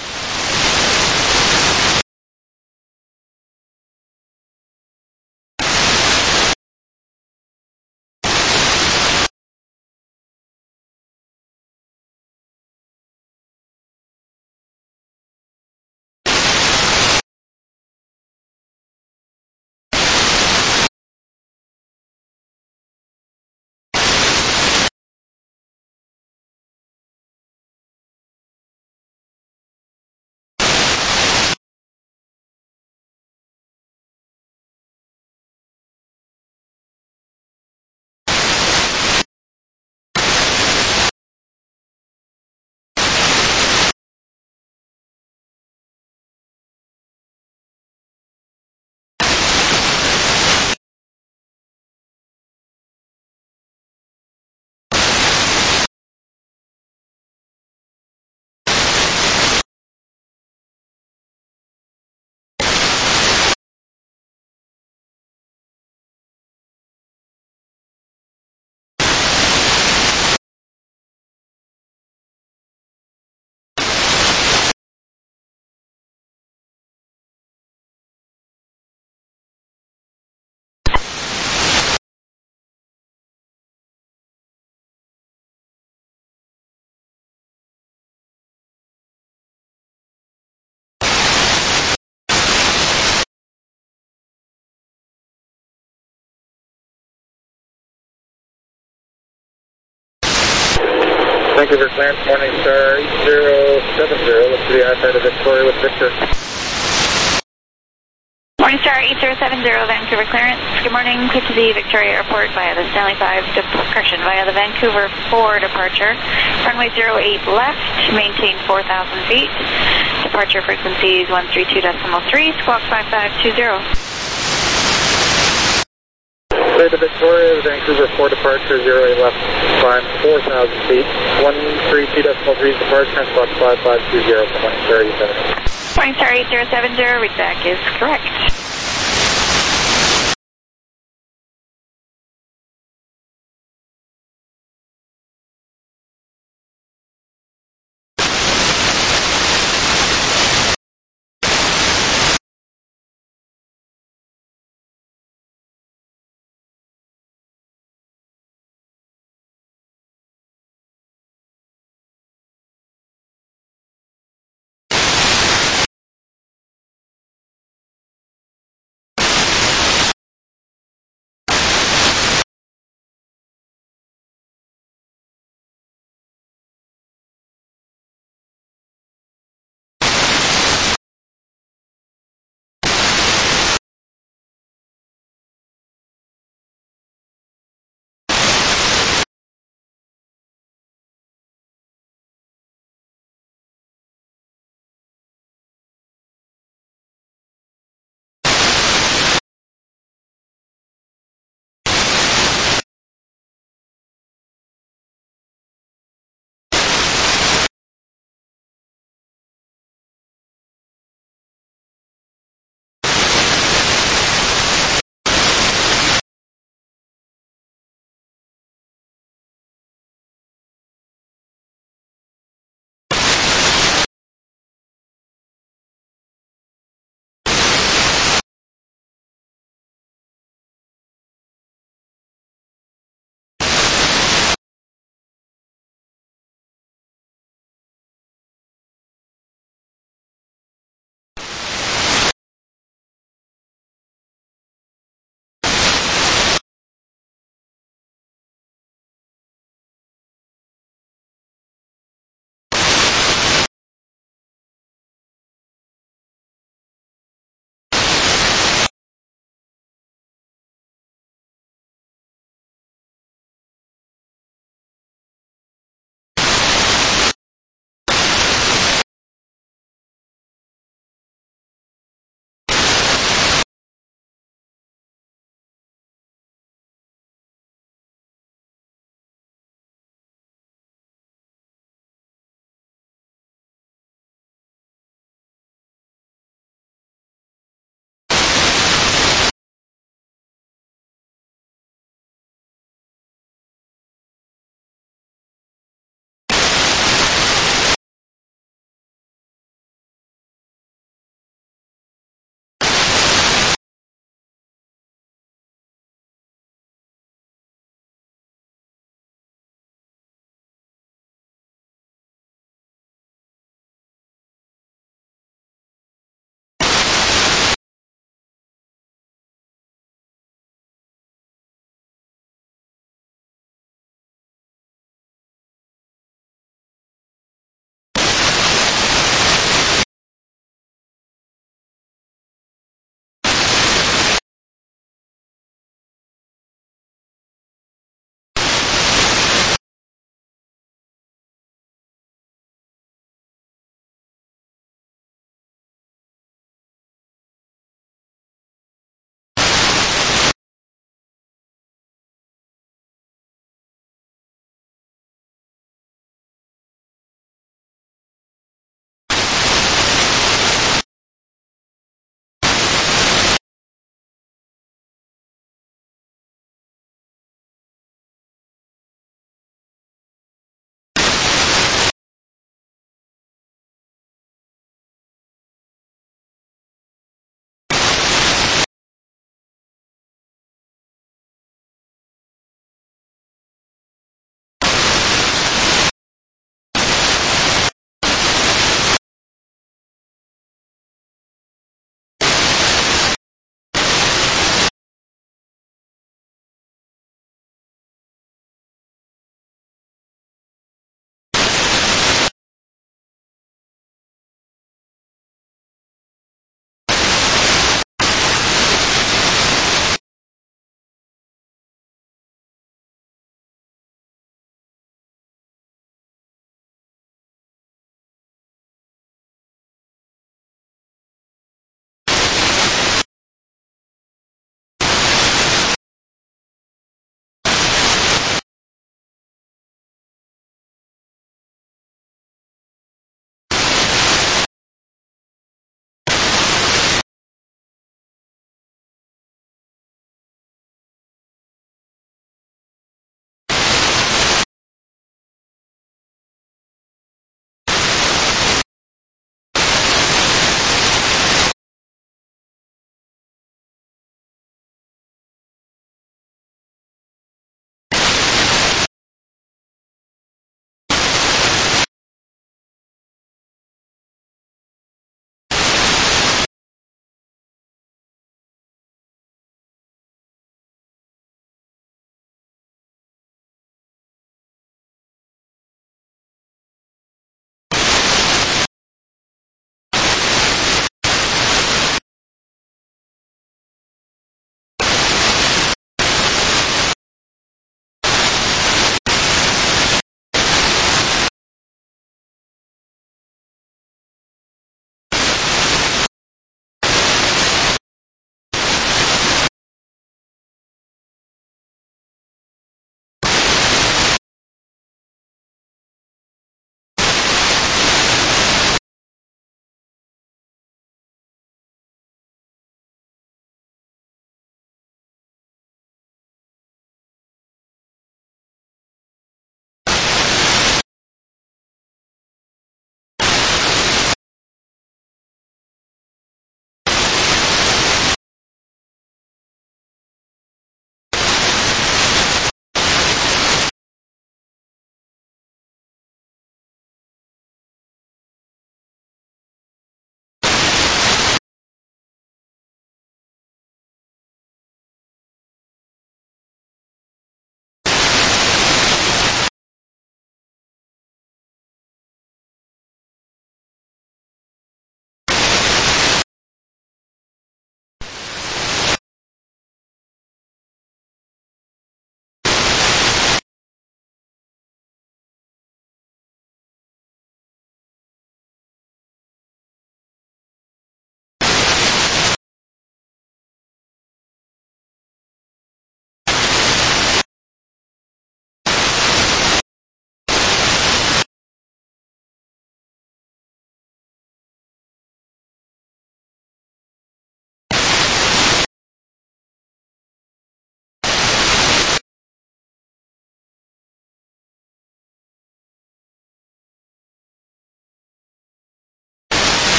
Vancouver clearance, Morningstar eight zero seven zero. Look to the outside of Victoria with Victor. Morningstar eight zero seven zero, Vancouver clearance. Good morning, clear to the Victoria Airport via the Stanley five, correction, via the Vancouver four departure. Runway zero eight left, maintain four thousand feet. Departure frequencies one three two point three, squawk five five two zero. Clear to Victoria, Vancouver four departure, zero eight left, climb four thousand feet. one three two point three departure, squawk five five two zero for Morningstar eight seven zero. Morningstar eight zero seven zero, readback is correct.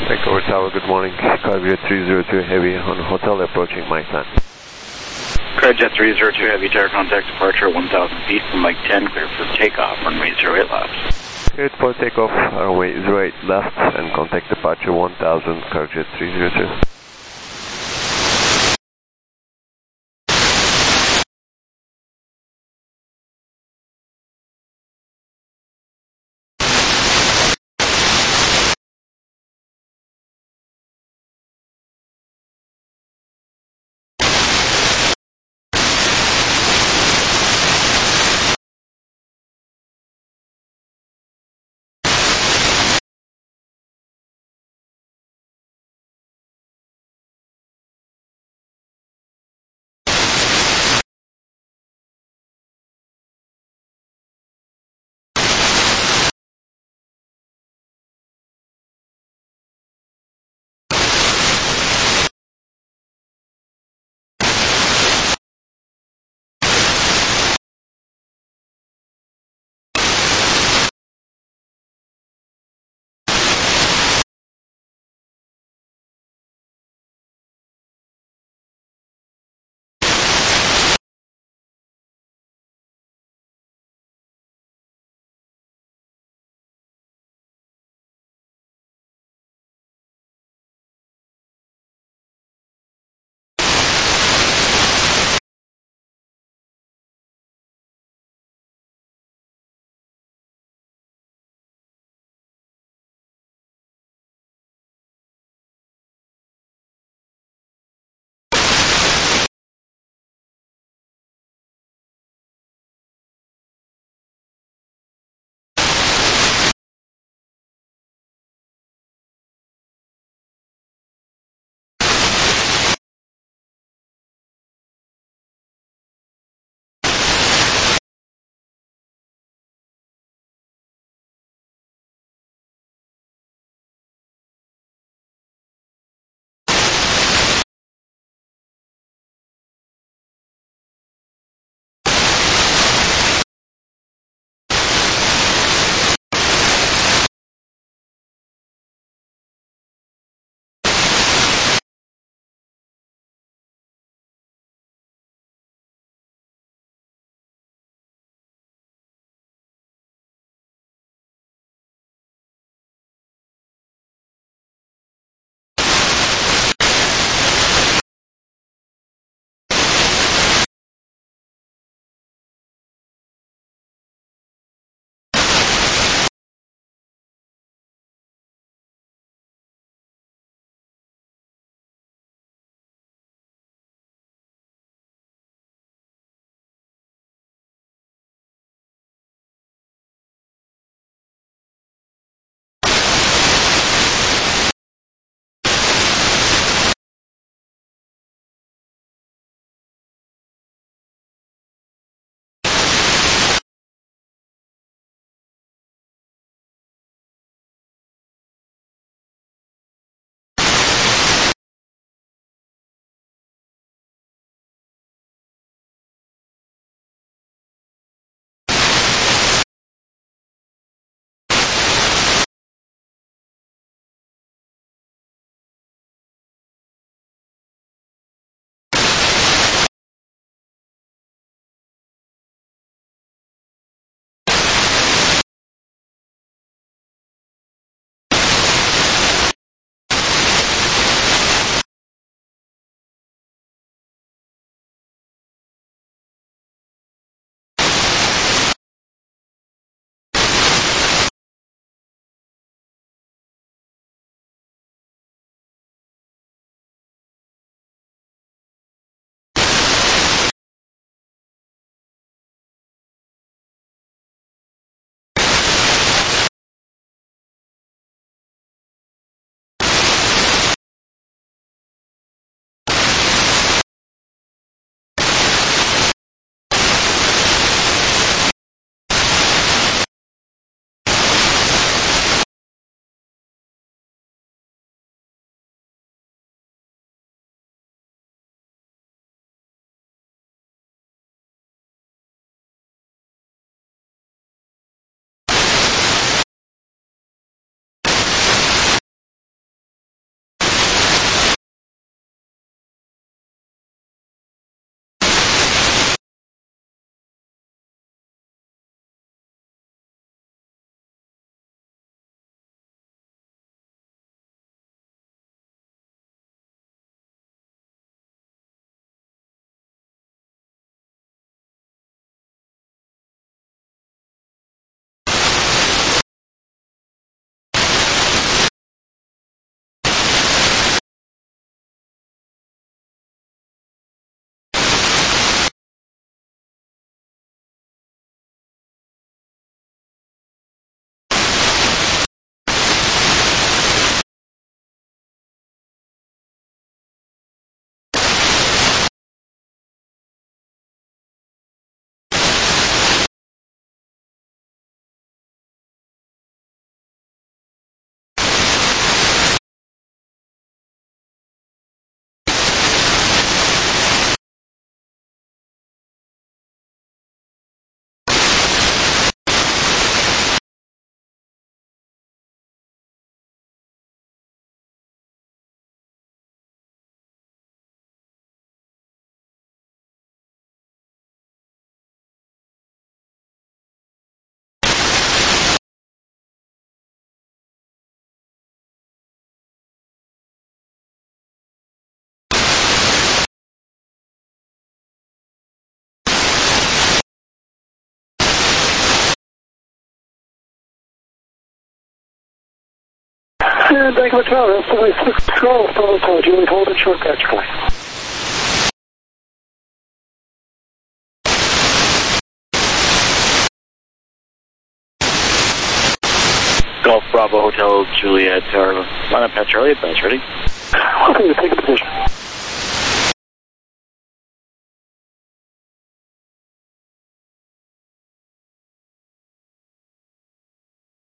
Vancouver Tower, good morning. Cargojet three zero two Heavy on hotel approaching Mike ten. Cargojet three zero two Heavy, tower contact departure one thousand feet from Mike ten, clear for takeoff, runway zero eight left. Cleared for takeoff, runway zero eight left, and contact departure one thousand, Cargojet three zero two. And Vancouver Tower, S W six Golf, Bravo Tower, Juliet, hold and short patch plane. Golf Bravo Hotel Juliet Tower. Line up, Pat Charlie, advance ready. Okay, take a position.